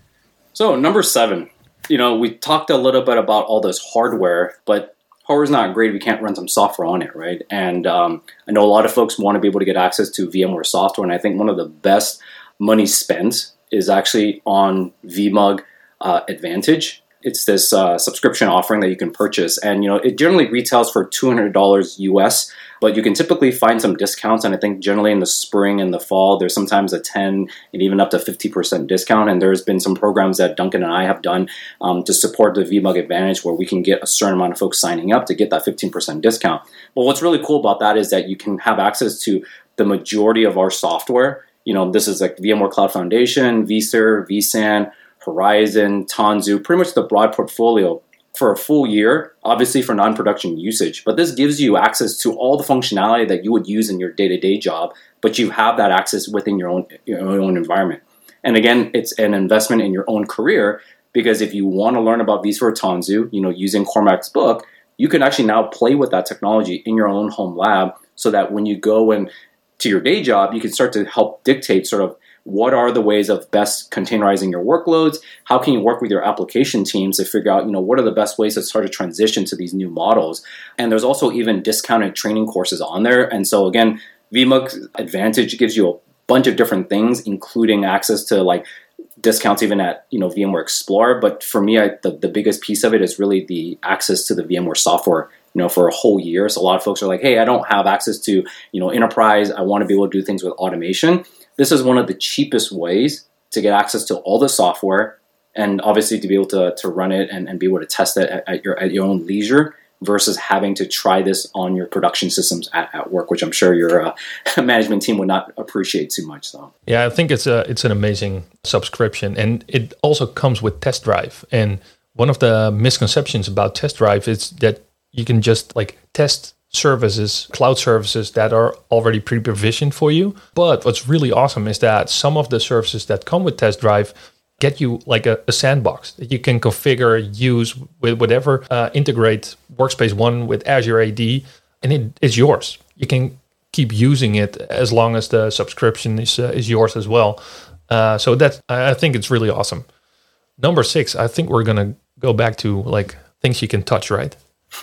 So number seven, you know, we talked a little bit about all this hardware, but hardware is not great if you can't run some software on it, right? And um, I know a lot of folks want to be able to get access to VMware software, and I think one of the best money spent is actually on vMug uh, Advantage. It's this uh, subscription offering that you can purchase. And, you know, it generally retails for two hundred dollars U S, but you can typically find some discounts. And I think generally in the spring and the fall, there's sometimes a ten and even up to fifty percent discount. And there's been some programs that Duncan and I have done um, to support the vMug Advantage, where we can get a certain amount of folks signing up to get that fifteen percent discount. But what's really cool about that is that you can have access to the majority of our software. You know, this is like VMware Cloud Foundation, vSphere, vSAN, Horizon, Tanzu, pretty much the broad portfolio for a full year, obviously for non-production usage. But this gives you access to all the functionality that you would use in your day-to-day job, but you have that access within your own, your own environment. And again, it's an investment in your own career, because if you want to learn about vSphere Tanzu, you know, using Cormac's book, you can actually now play with that technology in your own home lab, so that when you go and to your day job, you can start to help dictate sort of what are the ways of best containerizing your workloads? How can you work with your application teams to figure out, you know, what are the best ways to start to transition to these new models? And there's also even discounted training courses on there. And so again, vMug Advantage gives you a bunch of different things, including access to like discounts even at, you know, VMware Explorer. But for me, I, the, the biggest piece of it is really the access to the VMware software, you know, for a whole year. So a lot of folks are like, hey, I don't have access to, you know, enterprise. I want to be able to do things with automation. This is one of the cheapest ways to get access to all the software, and obviously to be able to, to run it and, and be able to test it at, at your at your own leisure, versus having to try this on your production systems at, at work, which I'm sure your uh, management team would not appreciate too much. So yeah, I think it's a it's an amazing subscription, and it also comes with Test Drive. And one of the misconceptions about Test Drive is that you can just like test services, cloud services that are already pre-provisioned for you. But what's really awesome is that some of the services that come with Test Drive get you like a, a sandbox that you can configure, use with whatever, uh, integrate Workspace ONE with Azure A D, and it is yours. You can keep using it as long as the subscription is uh, is yours as well. Uh, so that I think it's really awesome. Number six, I think we're gonna go back to like things you can touch, right?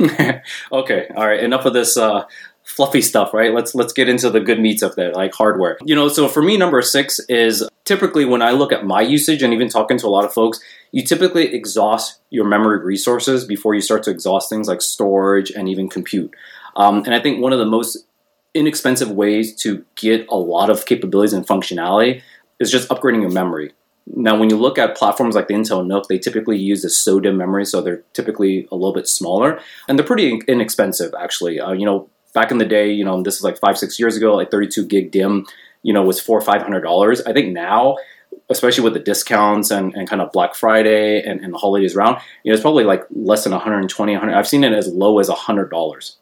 Okay, all right. Enough of this uh, fluffy stuff, right? Let's let's get into the good meats of that, like hardware. You know, so for me, number six is typically when I look at my usage, and even talking to a lot of folks, you typically exhaust your memory resources before you start to exhaust things like storage and even compute. Um, and I think one of the most inexpensive ways to get a lot of capabilities and functionality is just upgrading your memory. Now, when you look at platforms like the Intel N U C, they typically use the SODIMM memory, so they're typically a little bit smaller, and they're pretty inexpensive, actually. Uh, you know, back in the day, you know, this is like five, six years ago, like thirty-two gig D I M, you know, was four or five hundred dollars. I think now, especially with the discounts and, and kind of Black Friday and, and the holidays around, you know, it's probably like less than one hundred twenty, one hundred. I've seen it as low as one hundred dollars.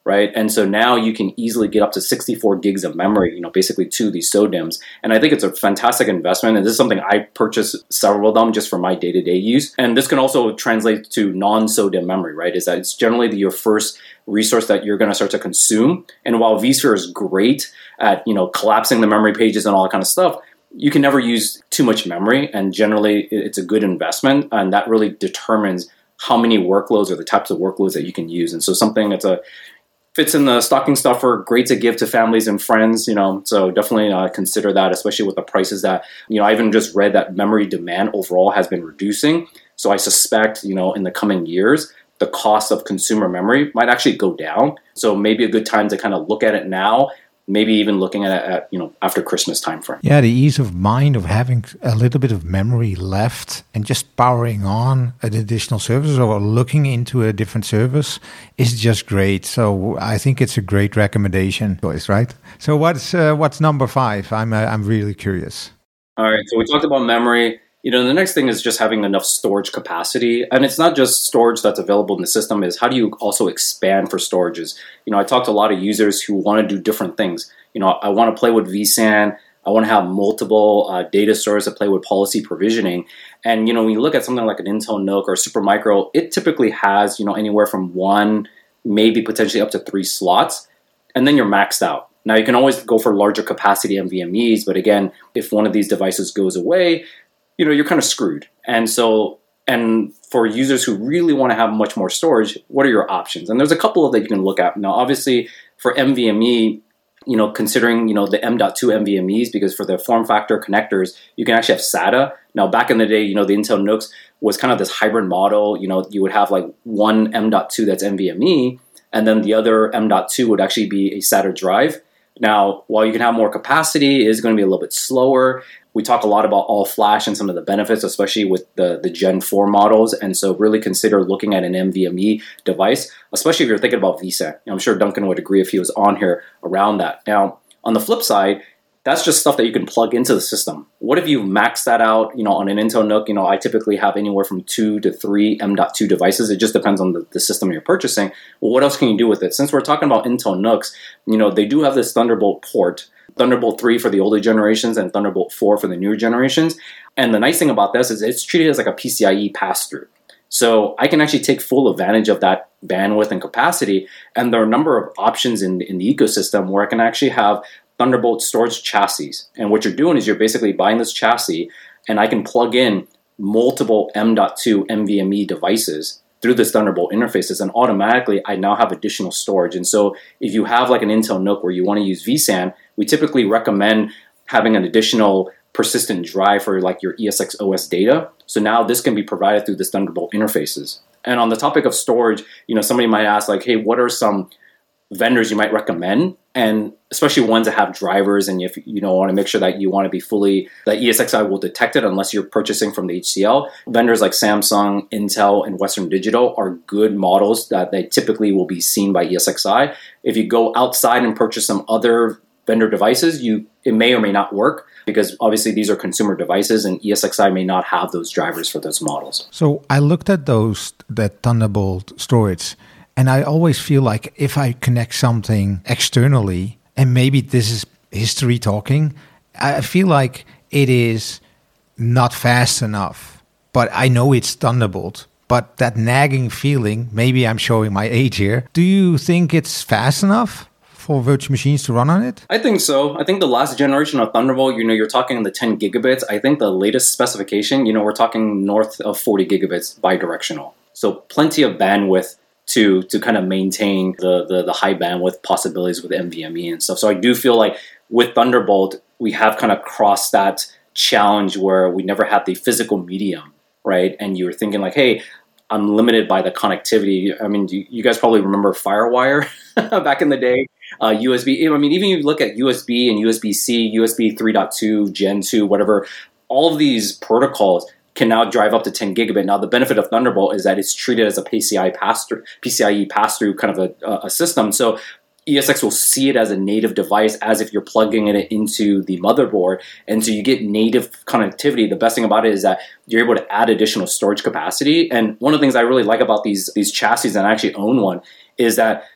right? And so now you can easily get up to sixty-four gigs of memory, you know, basically two of these SODIMMs. And I think it's a fantastic investment. And this is something I purchased several of them just for my day-to-day use. And this can also translate to non-SODIMM memory, right? Is that it's generally the, your first resource that you're going to start to consume. And while vSphere is great at, you know, collapsing the memory pages and all that kind of stuff, you can never use too much memory. And generally, it's a good investment. And that really determines how many workloads or the types of workloads that you can use. And so something that's a fits in the stocking stuffer, great to give to families and friends, you know, so definitely uh, consider that, especially with the prices that, you know, I even just read that memory demand overall has been reducing. So I suspect, you know, in the coming years, the cost of consumer memory might actually go down. So maybe a good time to kind of look at it now, maybe even looking at it at, you know, after Christmas timeframe. Yeah, the ease of mind of having a little bit of memory left and just powering on an additional service or looking into a different service is just great. So I think it's a great recommendation choice, right? So what's uh, what's number five? I'm uh, I'm really curious. All right, so we talked about memory. You know, the next thing is just having enough storage capacity. And it's not just storage that's available in the system, is how do you also expand for storages? You know, I talked to a lot of users who want to do different things. You know, I want to play with vSAN. I want to have multiple uh, data stores to play with policy provisioning. And, you know, when you look at something like an Intel NUC or Supermicro, it typically has, you know, anywhere from one, maybe potentially up to three slots. And then you're maxed out. Now, you can always go for larger capacity NVMEs. But again, if one of these devices goes away, you know, you're kind of screwed. And so, and for users who really want to have much more storage, what are your options? And there's a couple of that you can look at. Now, obviously, for NVMe, you know, considering, you know, the M dot two NVMEs, because for the form factor connectors, you can actually have SATA. Now, back in the day, you know, the Intel NUCs was kind of this hybrid model. You know, you would have like one M dot two that's NVMe, and then the other M dot two would actually be a SATA drive. Now, while you can have more capacity, it is going to be a little bit slower. We talk a lot about all flash and some of the benefits, especially with the, the Gen four models. And so really consider looking at an NVMe device, especially if you're thinking about vSAN. I'm sure Duncan would agree if he was on here around that. Now, on the flip side, that's just stuff that you can plug into the system. What if you max that out, you know, on an Intel NUC? You know, I typically have anywhere from two to three M dot two devices. It just depends on the, the system you're purchasing. Well, what else can you do with it? Since we're talking about Intel NUCs, you know, they do have this Thunderbolt port, Thunderbolt three for the older generations and Thunderbolt four for the newer generations. And the nice thing about this is it's treated as like a P C I E pass-through. So I can actually take full advantage of that bandwidth and capacity. And there are a number of options in, in the ecosystem where I can actually have Thunderbolt storage chassis. And what you're doing is you're basically buying this chassis, and I can plug in multiple M dot two NVMe devices through this Thunderbolt interfaces, and automatically I now have additional storage. And so if you have like an Intel NUC where you want to use vSAN, we typically recommend having an additional persistent drive for like your E S X O S data. So now this can be provided through this Thunderbolt interfaces. And on the topic of storage, you know, somebody might ask like, hey, what are some vendors you might recommend? And especially ones that have drivers, and if you know want to make sure that you want to be fully, that E S X i will detect it unless you're purchasing from the H C L. Vendors like Samsung, Intel, and Western Digital are good models that they typically will be seen by E S X i. If you go outside and purchase some other vendor devices, you it may or may not work, because obviously these are consumer devices and E S X i may not have those drivers for those models. So I looked at those, that Thunderbolt storage, and I always feel like if I connect something externally, and maybe this is history talking, I feel like it is not fast enough. But I know it's Thunderbolt. But that nagging feeling, maybe I'm showing my age here. Do you think it's fast enough for virtual machines to run on it? I think so. I think the last generation of Thunderbolt, you know, you're talking the ten gigabits. I think the latest specification, you know, we're talking north of forty gigabits bidirectional. So plenty of bandwidth to to kind of maintain the, the, the high bandwidth possibilities with NVMe and stuff. So I do feel like with Thunderbolt, we have kind of crossed that challenge where we never had the physical medium, right? And you were thinking like, hey, I'm limited by the connectivity. I mean, you, you guys probably remember FireWire back in the day. Uh, U S B, I mean, even if you look at U S B and U S B C, U S B three point two, Gen two, whatever, all of these protocols can now drive up to ten gigabit. Now, the benefit of Thunderbolt is that it's treated as a P C I pass-through, P C I E pass-through kind of a, a system. So E S X will see it as a native device, as if you're plugging it into the motherboard. And so you get native connectivity. The best thing about it is that you're able to add additional storage capacity. And one of the things I really like about these, these chassis, and I actually own one, is that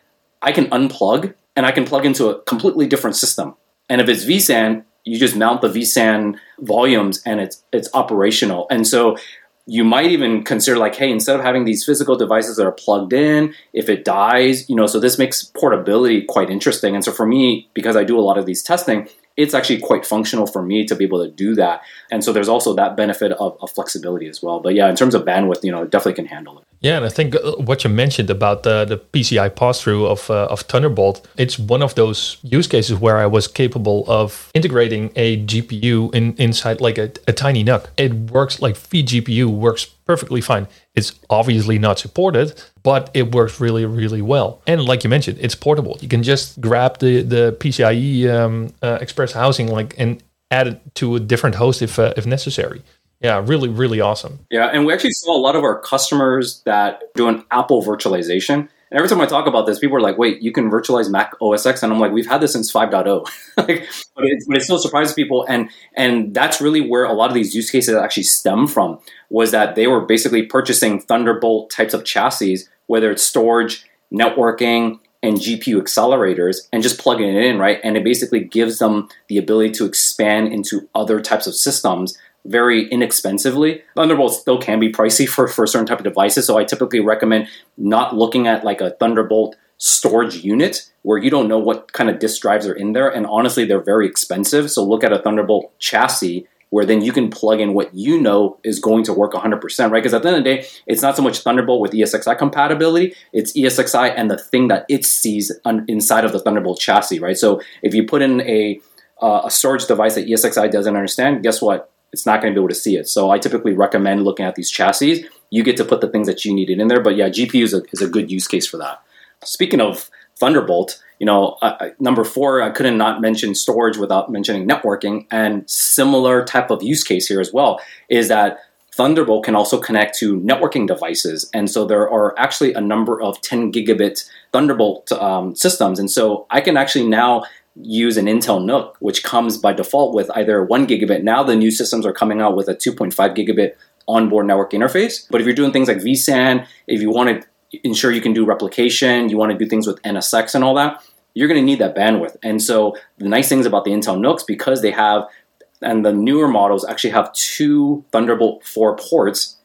I can unplug and I can plug into a completely different system. And if it's vSAN, you just mount the vSAN volumes and it's it's operational. And so you might even consider like, hey, instead of having these physical devices that are plugged in, if it dies, you know, so this makes portability quite interesting. And so for me, because I do a lot of these testing, it's actually quite functional for me to be able to do that. And so there's also that benefit of, of flexibility as well. But yeah, in terms of bandwidth, you know, it definitely can handle it. Yeah, and I think what you mentioned about the, the P C I pass-through of uh, of Thunderbolt, it's one of those use cases where I was capable of integrating a G P U in inside like a, a tiny N U C. It works like vGPU works perfectly fine. It's obviously not supported, but it works really, really well. And like you mentioned, it's portable. You can just grab the, the PCIe um, uh, Express housing like and add it to a different host if uh, if necessary. Yeah, really, really awesome. Yeah, and we actually saw a lot of our customers that do an Apple virtualization. And every time I talk about this, people are like, wait, you can virtualize Mac O S X? And I'm like, we've had this since five point oh. like, but, it, but it still surprises people. And and that's really where a lot of these use cases actually stem from, was that they were basically purchasing Thunderbolt types of chassis, whether it's storage, networking, and G P U accelerators, and just plugging it in, right? And it basically gives them the ability to expand into other types of systems very inexpensively. Thunderbolt still can be pricey for, for certain type of devices, so I typically recommend not looking at like a Thunderbolt storage unit where you don't know what kind of disk drives are in there, and honestly, they're very expensive. So look at a Thunderbolt chassis where then you can plug in what you know is going to work one hundred percent, right? Because at the end of the day, it's not so much Thunderbolt with E S X i compatibility, it's E S X i and the thing that it sees un- inside of the Thunderbolt chassis, right? So if you put in a, uh, a storage device that E S X i doesn't understand, guess what? It's not going to be able to see it. So I typically recommend looking at these chassis. You get to put the things that you needed in there. But yeah, G P U is a, is a good use case for that. Speaking of Thunderbolt, you know, uh, number four, I couldn't not mention storage without mentioning networking. And similar type of use case here as well is that Thunderbolt can also connect to networking devices. And so there are actually a number of ten gigabit Thunderbolt um, systems. And so I can actually now use an Intel N U C, which comes by default with either one gigabit. Now the new systems are coming out with a two point five gigabit onboard network interface. But if you're doing things like vSAN, if you want to ensure you can do replication, you want to do things with N S X and all that, you're going to need that bandwidth. And so the nice things about the Intel N U Cs, because they have, and the newer models actually have two Thunderbolt four ports,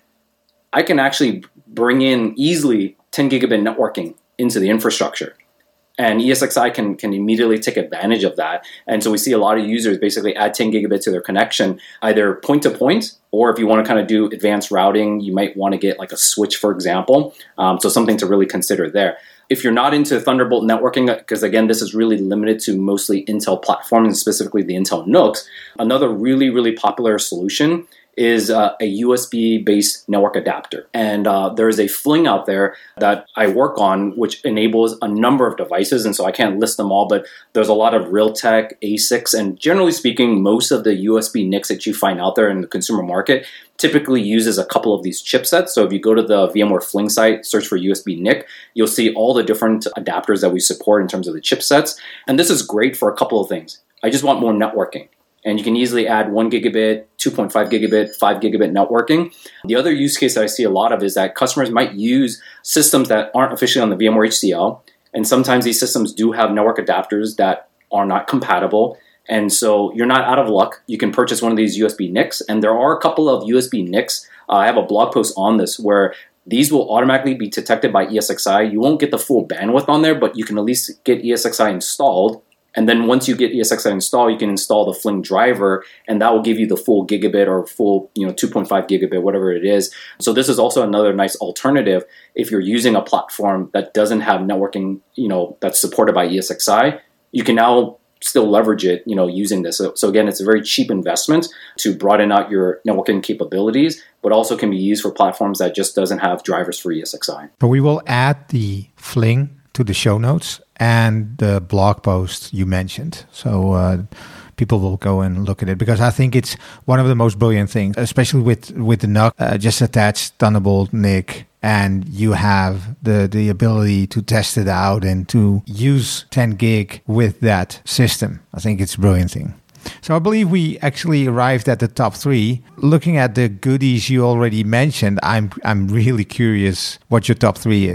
I can actually bring in easily ten gigabit networking into the infrastructure. And E S X i can, can immediately take advantage of that. And so we see a lot of users basically add ten gigabit to their connection, either point to point, or if you want to kind of do advanced routing, you might want to get like a switch, for example. Um, so something to really consider there. If you're not into Thunderbolt networking, because again, this is really limited to mostly Intel platforms, and specifically the Intel N U Cs, another really, really popular solution is uh, a U S B-based network adapter. And uh, there is a Fling out there that I work on, which enables a number of devices. And so I can't list them all, but there's a lot of Realtek, A SICs, and generally speaking, most of the U S B N I Cs that you find out there in the consumer market typically uses a couple of these chipsets. So if you go to the VMware Fling site, search for U S B N I C, you'll see all the different adapters that we support in terms of the chipsets. And this is great for a couple of things. I just want more networking. And you can easily add one gigabit, two point five gigabit, five gigabit networking. The other use case that I see a lot of is that customers might use systems that aren't officially on the VMware H C L. And sometimes these systems do have network adapters that are not compatible. And so you're not out of luck. You can purchase one of these U S B N I Cs. And there are a couple of U S B N I Cs. Uh, I have a blog post on this where these will automatically be detected by E S X i. You won't get the full bandwidth on there, but you can at least get E S X i installed. And then once you get E S X i installed, you can install the Fling driver, and that will give you the full gigabit or full, you know, two point five gigabit, whatever it is. So this is also another nice alternative if you're using a platform that doesn't have networking, you know, that's supported by E S X i. You can now still leverage it, you know, using this. So, so again, it's a very cheap investment to broaden out your networking capabilities, but also can be used for platforms that just doesn't have drivers for E S X i. But we will add the Fling to the show notes and the blog post you mentioned. So uh, people will go and look at it, because I think it's one of the most brilliant things, especially with, with the N U C. Uh, just attach Thunderbolt N I C and you have the, the ability to test it out and to use ten gig with that system. I think it's a brilliant thing. So I believe we actually arrived at the top three. Looking at the goodies you already mentioned, I'm I'm really curious what your top three is.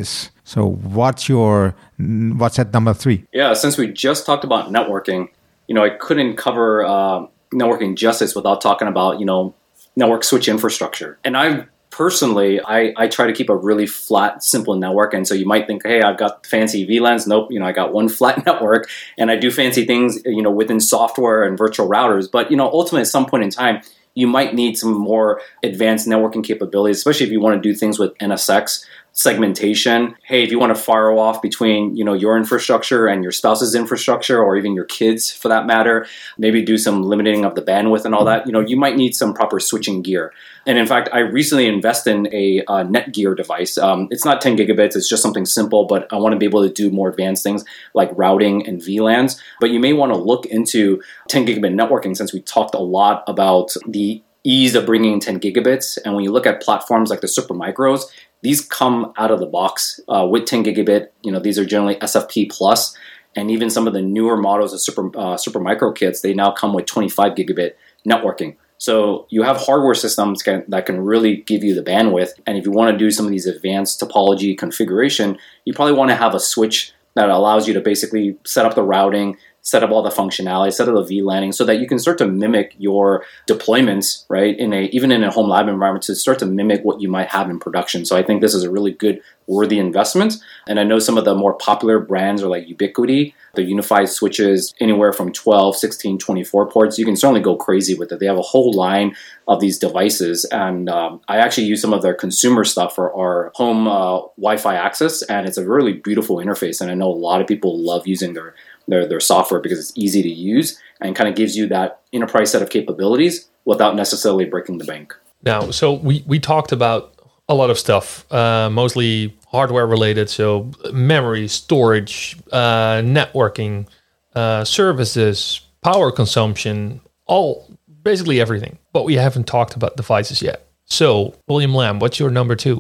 So what's your, what's at number three? Yeah, since we just talked about networking, you know, I couldn't cover uh, networking justice without talking about, you know, network switch infrastructure. And I personally, I, I try to keep a really flat, simple network. And so you might think, hey, I've got fancy V LANs. Nope, you know, I got one flat network and I do fancy things, you know, within software and virtual routers. But, you know, ultimately at some point in time, you might need some more advanced networking capabilities, especially if you want to do things with N S X segmentation. Hey, if you want to firewall off between, you know, your infrastructure and your spouse's infrastructure, or even your kids for that matter, maybe do some limiting of the bandwidth and all that, you know, you might need some proper switching gear. And in fact, I recently invested in a uh, Netgear device. Um, it's not ten gigabits, it's just something simple, but I want to be able to do more advanced things like routing and V LANs. But you may want to look into ten gigabit networking, since we talked a lot about the ease of bringing in ten gigabits. And when you look at platforms like the Supermicros, these come out of the box uh, with ten gigabit. You know, these are generally S F P plus, and even some of the newer models of Super uh, Supermicro kits, they now come with twenty-five gigabit networking. So you have hardware systems can, that can really give you the bandwidth. And if you want to do some of these advanced topology configuration, you probably want to have a switch that allows you to basically set up the routing, set up all the functionality, set up the V LANing, so that you can start to mimic your deployments, right? In a even in a home lab environment, to start to mimic what you might have in production. So I think this is a really good, worthy investment. And I know some of the more popular brands are like Ubiquiti. The unified switches anywhere from twelve, sixteen, twenty-four ports. You can certainly go crazy with it. They have a whole line of these devices. And um, I actually use some of their consumer stuff for our home uh, Wi-Fi access. And it's a really beautiful interface. And I know a lot of people love using their Their, their software because it's easy to use and kind of gives you that enterprise set of capabilities without necessarily breaking the bank. Now, so we, we talked about a lot of stuff, uh, mostly hardware related. So memory, storage, uh, networking, uh, services, power consumption, all basically everything. But we haven't talked about devices yet. So William Lamb, what's your number two?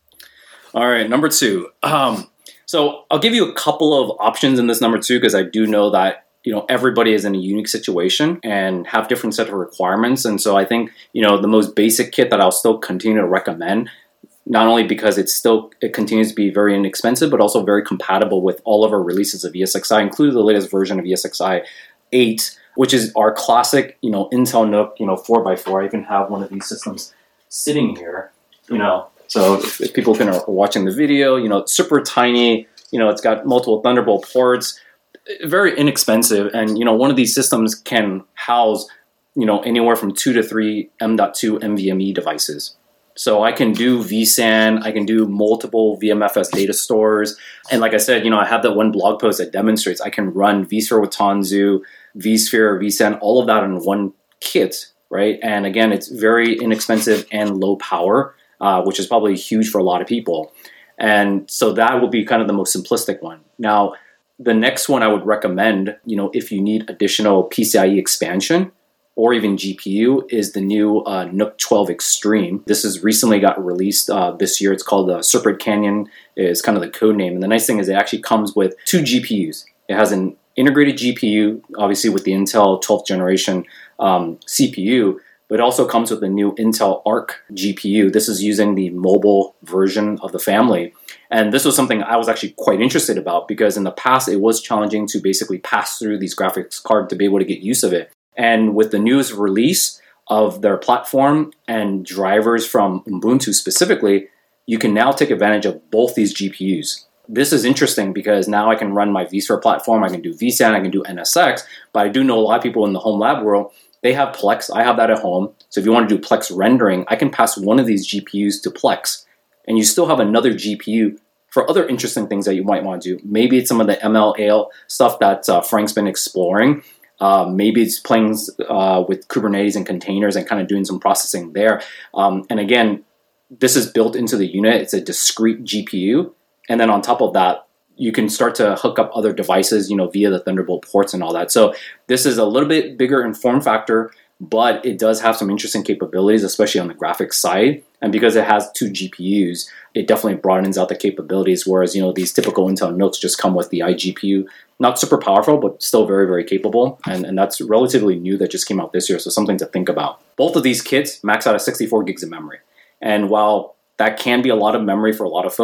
All right, number two. Um, So I'll give you a couple of options in this number two, because I do know that, you know, everybody is in a unique situation and have different set of requirements. And so I think, you know, the most basic kit that I'll still continue to recommend, not only because it's still, it continues to be very inexpensive, but also very compatible with all of our releases of E S X i, including the latest version of E S X i eight, which is our classic, you know, Intel N U C, you know, four by four. I even have one of these systems sitting here, you know. So if, if people can are watching the video, you know, it's super tiny, you know, it's got multiple Thunderbolt ports, very inexpensive. And, you know, one of these systems can house, you know, anywhere from two to three M dot two NVMe devices. So I can do vSAN, I can do multiple V M F S data stores. And like I said, you know, I have that one blog post that demonstrates I can run vSphere with Tanzu, vSphere, vSAN, all of that in one kit, right? And again, it's very inexpensive and low power. Uh, which is probably huge for a lot of people. And so that will be kind of the most simplistic one. Now, the next one I would recommend, you know, if you need additional P C I E expansion or even G P U, is the new uh, N U C twelve Extreme. This has recently got released uh, this year. It's called the uh, Serpent Canyon, is kind of the code name. And the nice thing is it actually comes with two G P Us. It has an integrated G P U, obviously with the Intel twelfth generation um, C P U, but it also comes with the new Intel Arc G P U. This is using the mobile version of the family. And this was something I was actually quite interested about, because in the past it was challenging to basically pass through these graphics cards to be able to get use of it. And with the newest release of their platform and drivers from Ubuntu specifically, you can now take advantage of both these G P Us. This is interesting because now I can run my vSphere platform, I can do vSAN, I can do N S X, but I do know a lot of people in the home lab world, they have Plex. I have that at home. So if you want to do Plex rendering, I can pass one of these G P Us to Plex. And you still have another G P U for other interesting things that you might want to do. Maybe it's some of the M L A L stuff that uh, Frank's been exploring. Uh, maybe it's playing uh, with Kubernetes and containers and kind of doing some processing there. Um, and again, this is built into the unit. It's a discrete G P U. And then on top of that, you can start to hook up other devices, you know, via the Thunderbolt ports and all that. So this is a little bit bigger in form factor, but it does have some interesting capabilities, especially on the graphics side. And because it has two G P Us, it definitely broadens out the capabilities. Whereas, you know, these typical Intel N U Cs just come with the iGPU, not super powerful, but still very, very capable. And, and that's relatively new, that just came out this year. So something to think about. Both of these kits max out at sixty-four gigs of memory. And while that can be a lot of memory for a lot of folks,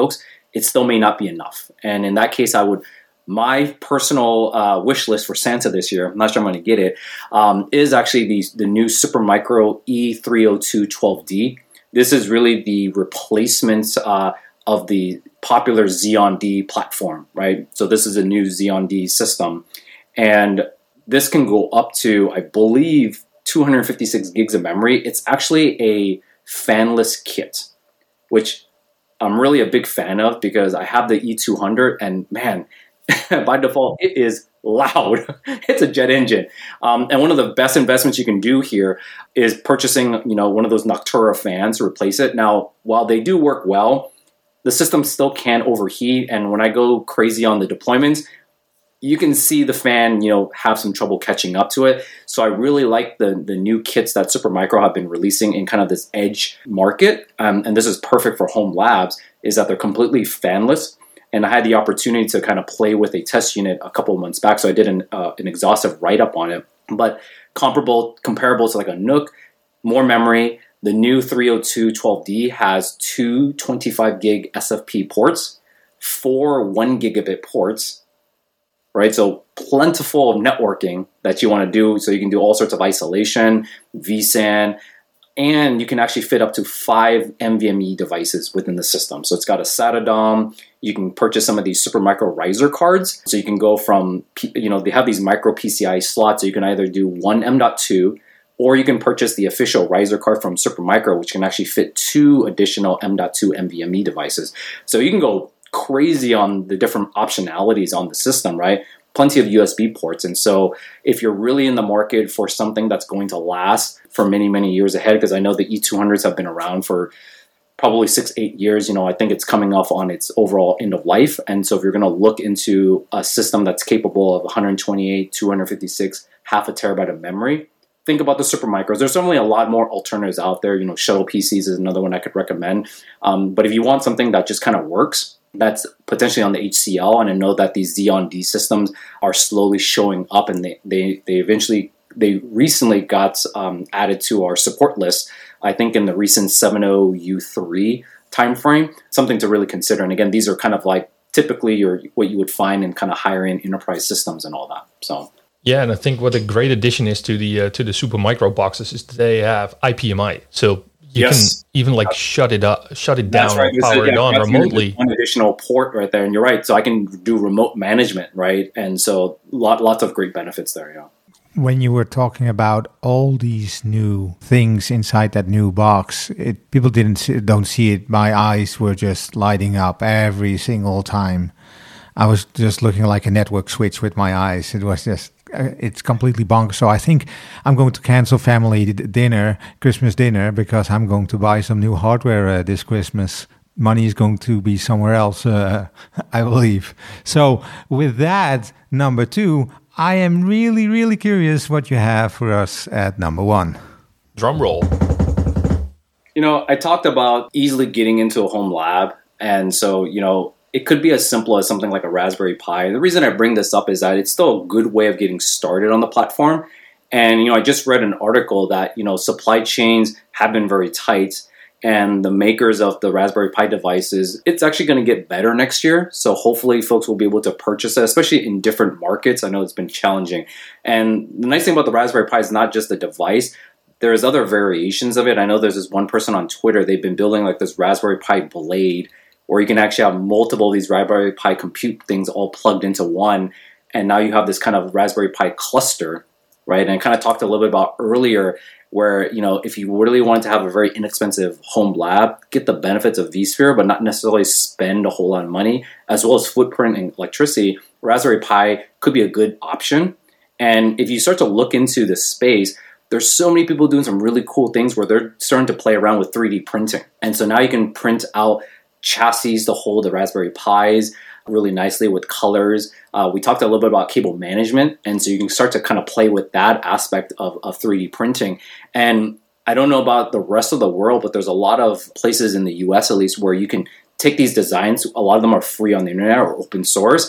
it still may not be enough. And in that case, I would, my personal uh, wish list for Santa this year, I'm not sure I'm going to get it, um, is actually the, the new Supermicro E three oh two twelve D. This is really the replacement uh, of the popular Xeon D platform, right? So this is a new Xeon D system. And this can go up to, I believe, two hundred fifty-six gigs of memory. It's actually a fanless kit, which I'm really a big fan of because I have the E two hundred and man, by default, it is loud. It's a jet engine. Um, and one of the best investments you can do here is purchasing, you know, one of those Noctura fans to replace it. Now, while they do work well, the system still can overheat. And when I go crazy on the deployments, you can see the fan, you know, have some trouble catching up to it. So I really like the the new kits that Supermicro have been releasing in kind of this edge market. Um, and this is perfect for home labs, is that they're completely fanless. And I had the opportunity to kind of play with a test unit a couple of months back. So I did an, uh, an exhaustive write-up on it. But comparable comparable to like a Nook, more memory. The new three oh two twelve D has two twenty-five gig S F P ports, four one gigabit ports, right? So plentiful networking that you want to do. So you can do all sorts of isolation, V SAN, and you can actually fit up to five NVMe devices within the system. So it's got a SATA DOM. You can purchase some of these Supermicro riser cards. So you can go from, you know, they have these micro P C I slots. So you can either do one M dot two, or you can purchase the official riser card from Supermicro, which can actually fit two additional M dot two NVMe devices. So you can go crazy on the different optionalities on the system, right? Plenty of U S B ports. And so if you're really in the market for something that's going to last for many, many years ahead, because I know the E two hundreds have been around for probably six, eight years, you know, I think it's coming off on its overall end of life. And so if you're going to look into a system that's capable of one twenty-eight, two fifty-six, half a terabyte of memory, think about the Supermicros. There's certainly a lot more alternatives out there. You know, Shuttle P Cs is another one I could recommend. Um, but if you want something that just kind of works, that's potentially on the H C L, and I know that these Xeon D systems are slowly showing up, and they they, they eventually, they recently got um, added to our support list, I think in the recent seven point oh U three timeframe, something to really consider. And again, these are kind of like typically your what you would find in kind of higher end enterprise systems and all that. So yeah, and I think what a great addition is to the uh, to the Supermicro boxes is that they have I P M I. So you yes. can even like shut it up, shut it down, right. or power it, yeah, it on remotely. One additional port right there, and you're right. So I can do remote management, right? And so lot, lots of great benefits there. Yeah. When you were talking about all these new things inside that new box, it, people didn't see, don't see it. My eyes were just lighting up every single time. I was just looking like a network switch with my eyes. It was just. It's completely bonkers. So I think I'm going to cancel family dinner, Christmas dinner, because I'm going to buy some new hardware uh, this Christmas. Money is going to be somewhere else, uh, I believe. So with that, number two, I am really, really curious what you have for us at number one. Drum roll. You know, I talked about easily getting into a home lab. And so, you know, it could be as simple as something like a Raspberry Pi. The reason I bring this up is that it's still a good way of getting started on the platform. And, you know, I just read an article that, you know, supply chains have been very tight, and the makers of the Raspberry Pi devices, it's actually going to get better next year. So hopefully folks will be able to purchase it, especially in different markets. I know it's been challenging. And the nice thing about the Raspberry Pi is not just the device. There's other variations of it. I know there's this one person on Twitter, they've been building like this Raspberry Pi Blade, where you can actually have multiple of these Raspberry Pi compute things all plugged into one. And now you have this kind of Raspberry Pi cluster, right? And I kind of talked a little bit about earlier where, you know, if you really wanted to have a very inexpensive home lab, get the benefits of vSphere, but not necessarily spend a whole lot of money, as well as footprint and electricity, Raspberry Pi could be a good option. And if you start to look into this space, there's so many people doing some really cool things where they're starting to play around with three D printing. And so now you can print out chassis to hold the Raspberry Pis really nicely with colors. Uh, we talked a little bit about cable management, and so you can start to kind of play with that aspect of, of three D printing. And I don't know about the rest of the world, but there's a lot of places in the U S at least where you can take these designs. A lot of them are free on the internet or open source,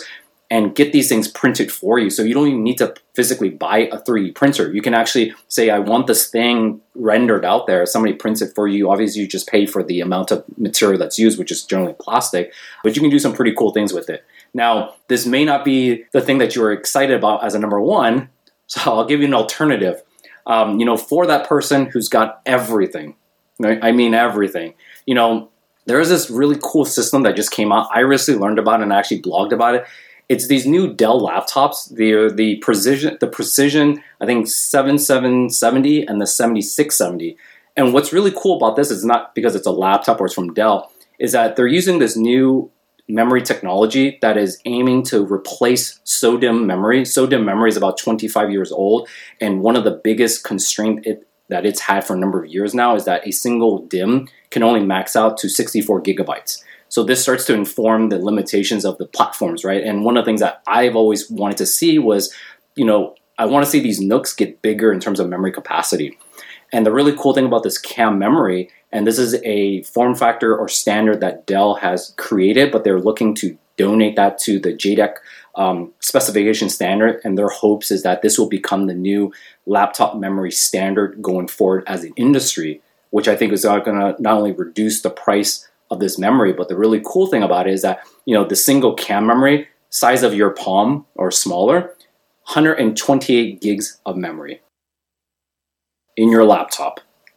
and get these things printed for you. So you don't even need to physically buy a three D printer. You can actually say, I want this thing rendered out there. Somebody prints it for you. Obviously, you just pay for the amount of material that's used, which is generally plastic, but you can do some pretty cool things with it. Now, this may not be the thing that you're excited about as a number one, so I'll give you an alternative. Um, you know, for that person who's got everything, right? I mean everything, you know, there is this really cool system that just came out. I recently learned about it and I actually blogged about it. It's these new Dell laptops, the the precision, the precision, I think seventy-seven seventy and the seventy-six seventy. And what's really cool about this is not because it's a laptop or it's from Dell, is that they're using this new memory technology that is aiming to replace S O D I M memory. S O D I M memory is about twenty-five years old, and one of the biggest constraints it, that it's had for a number of years now is that a single D I M can only max out to sixty-four gigabytes. So this starts to inform the limitations of the platforms, right? And one of the things that I've always wanted to see was, you know, I want to see these N U Cs get bigger in terms of memory capacity. And the really cool thing about this C A M memory, and this is a form factor or standard that Dell has created, but they're looking to donate that to the J D E C um, specification standard. And their hopes is that this will become the new laptop memory standard going forward as an industry, which I think is going to not only reduce the price of this memory, but the really cool thing about it is that, you know, the single C A M memory, size of your palm or smaller, one hundred twenty-eight gigs of memory in your laptop.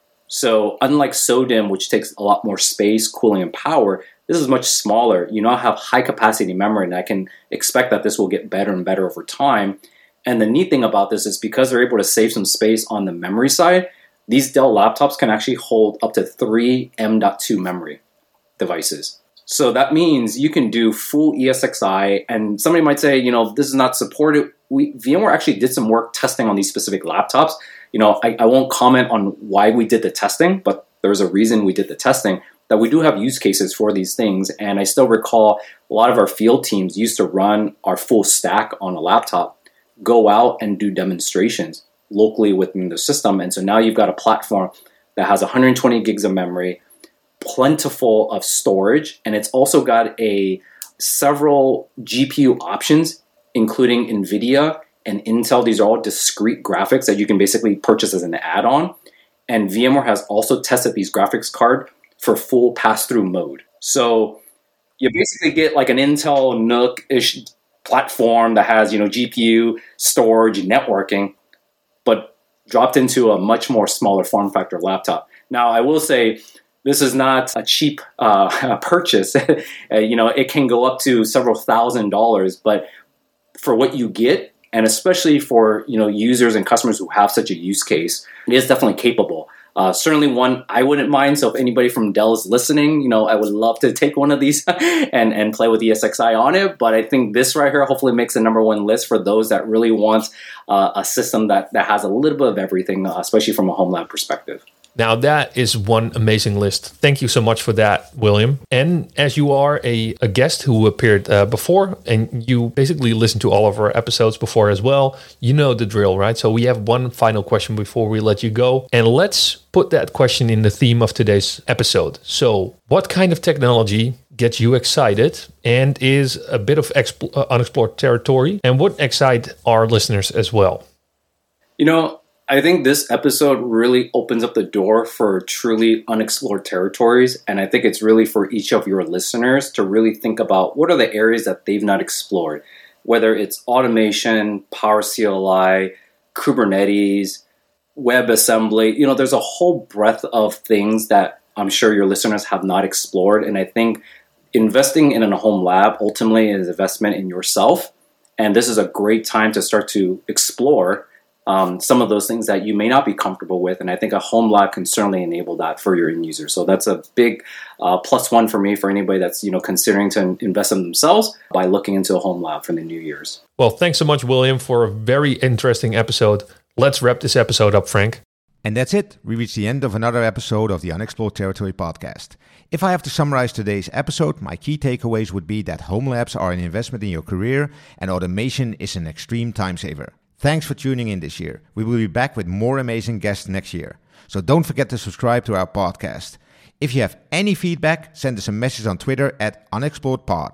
So unlike S O D I M, which takes a lot more space, cooling, and power, this is much smaller. You now have high capacity memory, and I can expect that this will get better and better over time. And the neat thing about this is because they're able to save some space on the memory side, these Dell laptops can actually hold up to three M dot two memory devices. So that means you can do full E S X i, and somebody might say, you know, this is not supported. We, VMware actually did some work testing on these specific laptops. You know, I, I won't comment on why we did the testing, but there's a reason we did the testing, that we do have use cases for these things. And I still recall a lot of our field teams used to run our full stack on a laptop, go out and do demonstrations locally within the system. And so now you've got a platform that has one hundred twenty gigs of memory, plentiful of storage, and it's also got a several G P U options, including NVIDIA and Intel. These are all discrete graphics that you can basically purchase as an add-on. And VMware has also tested these graphics card for full pass-through mode. So you basically get like an Intel N U C-ish platform that has, you know, G P U, storage, networking, but dropped into a much more smaller form factor laptop. Now, I will say, this is not a cheap uh, purchase. uh, you know, it can go up to several thousand dollars, but for what you get, and especially for, you know, users and customers who have such a use case, it is definitely capable. Uh, certainly one I wouldn't mind. So if anybody from Dell is listening, you know, I would love to take one of these and, and play with E S X i on it. But I think this right here hopefully makes the number one list for those that really want uh, a system that, that has a little bit of everything, uh, especially from a home lab perspective. Now, that is one amazing list. Thank you so much for that, William. And as you are a, a guest who appeared uh, before, and you basically listened to all of our episodes before as well, you know the drill, right? So we have one final question before we let you go. And let's put that question in the theme of today's episode. So what kind of technology gets you excited and is a bit of exp- uh, unexplored territory? And what excite our listeners as well? You know, I think this episode really opens up the door for truly unexplored territories. And I think it's really for each of your listeners to really think about what are the areas that they've not explored, whether it's automation, Power C L I, Kubernetes, WebAssembly. You know, there's a whole breadth of things that I'm sure your listeners have not explored. And I think investing in a home lab ultimately is an investment in yourself. And this is a great time to start to explore Um, some of those things that you may not be comfortable with. And I think a home lab can certainly enable that for your end user. So that's a big uh, plus one for me for anybody that's, you know, considering to invest in themselves by looking into a home lab for the new years. Well, thanks so much, William, for a very interesting episode. Let's wrap this episode up, Frank. And that's it. We reached the end of another episode of the Unexplored Territory podcast. If I have to summarize today's episode, my key takeaways would be that home labs are an investment in your career and automation is an extreme time saver. Thanks for tuning in this year. We will be back with more amazing guests next year. So don't forget to subscribe to our podcast. If you have any feedback, send us a message on Twitter at UnexploredPod.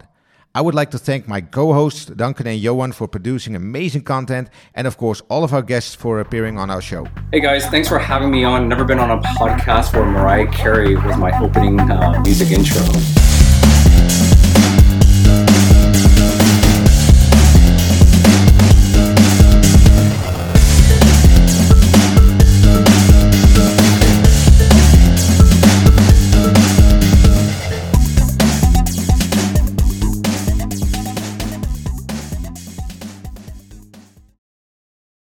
I would like to thank my co-hosts, Duncan and Johan, for producing amazing content, and of course, all of our guests for appearing on our show. Hey guys, thanks for having me on. Never been on a podcast where Mariah Carey was my opening uh, music intro.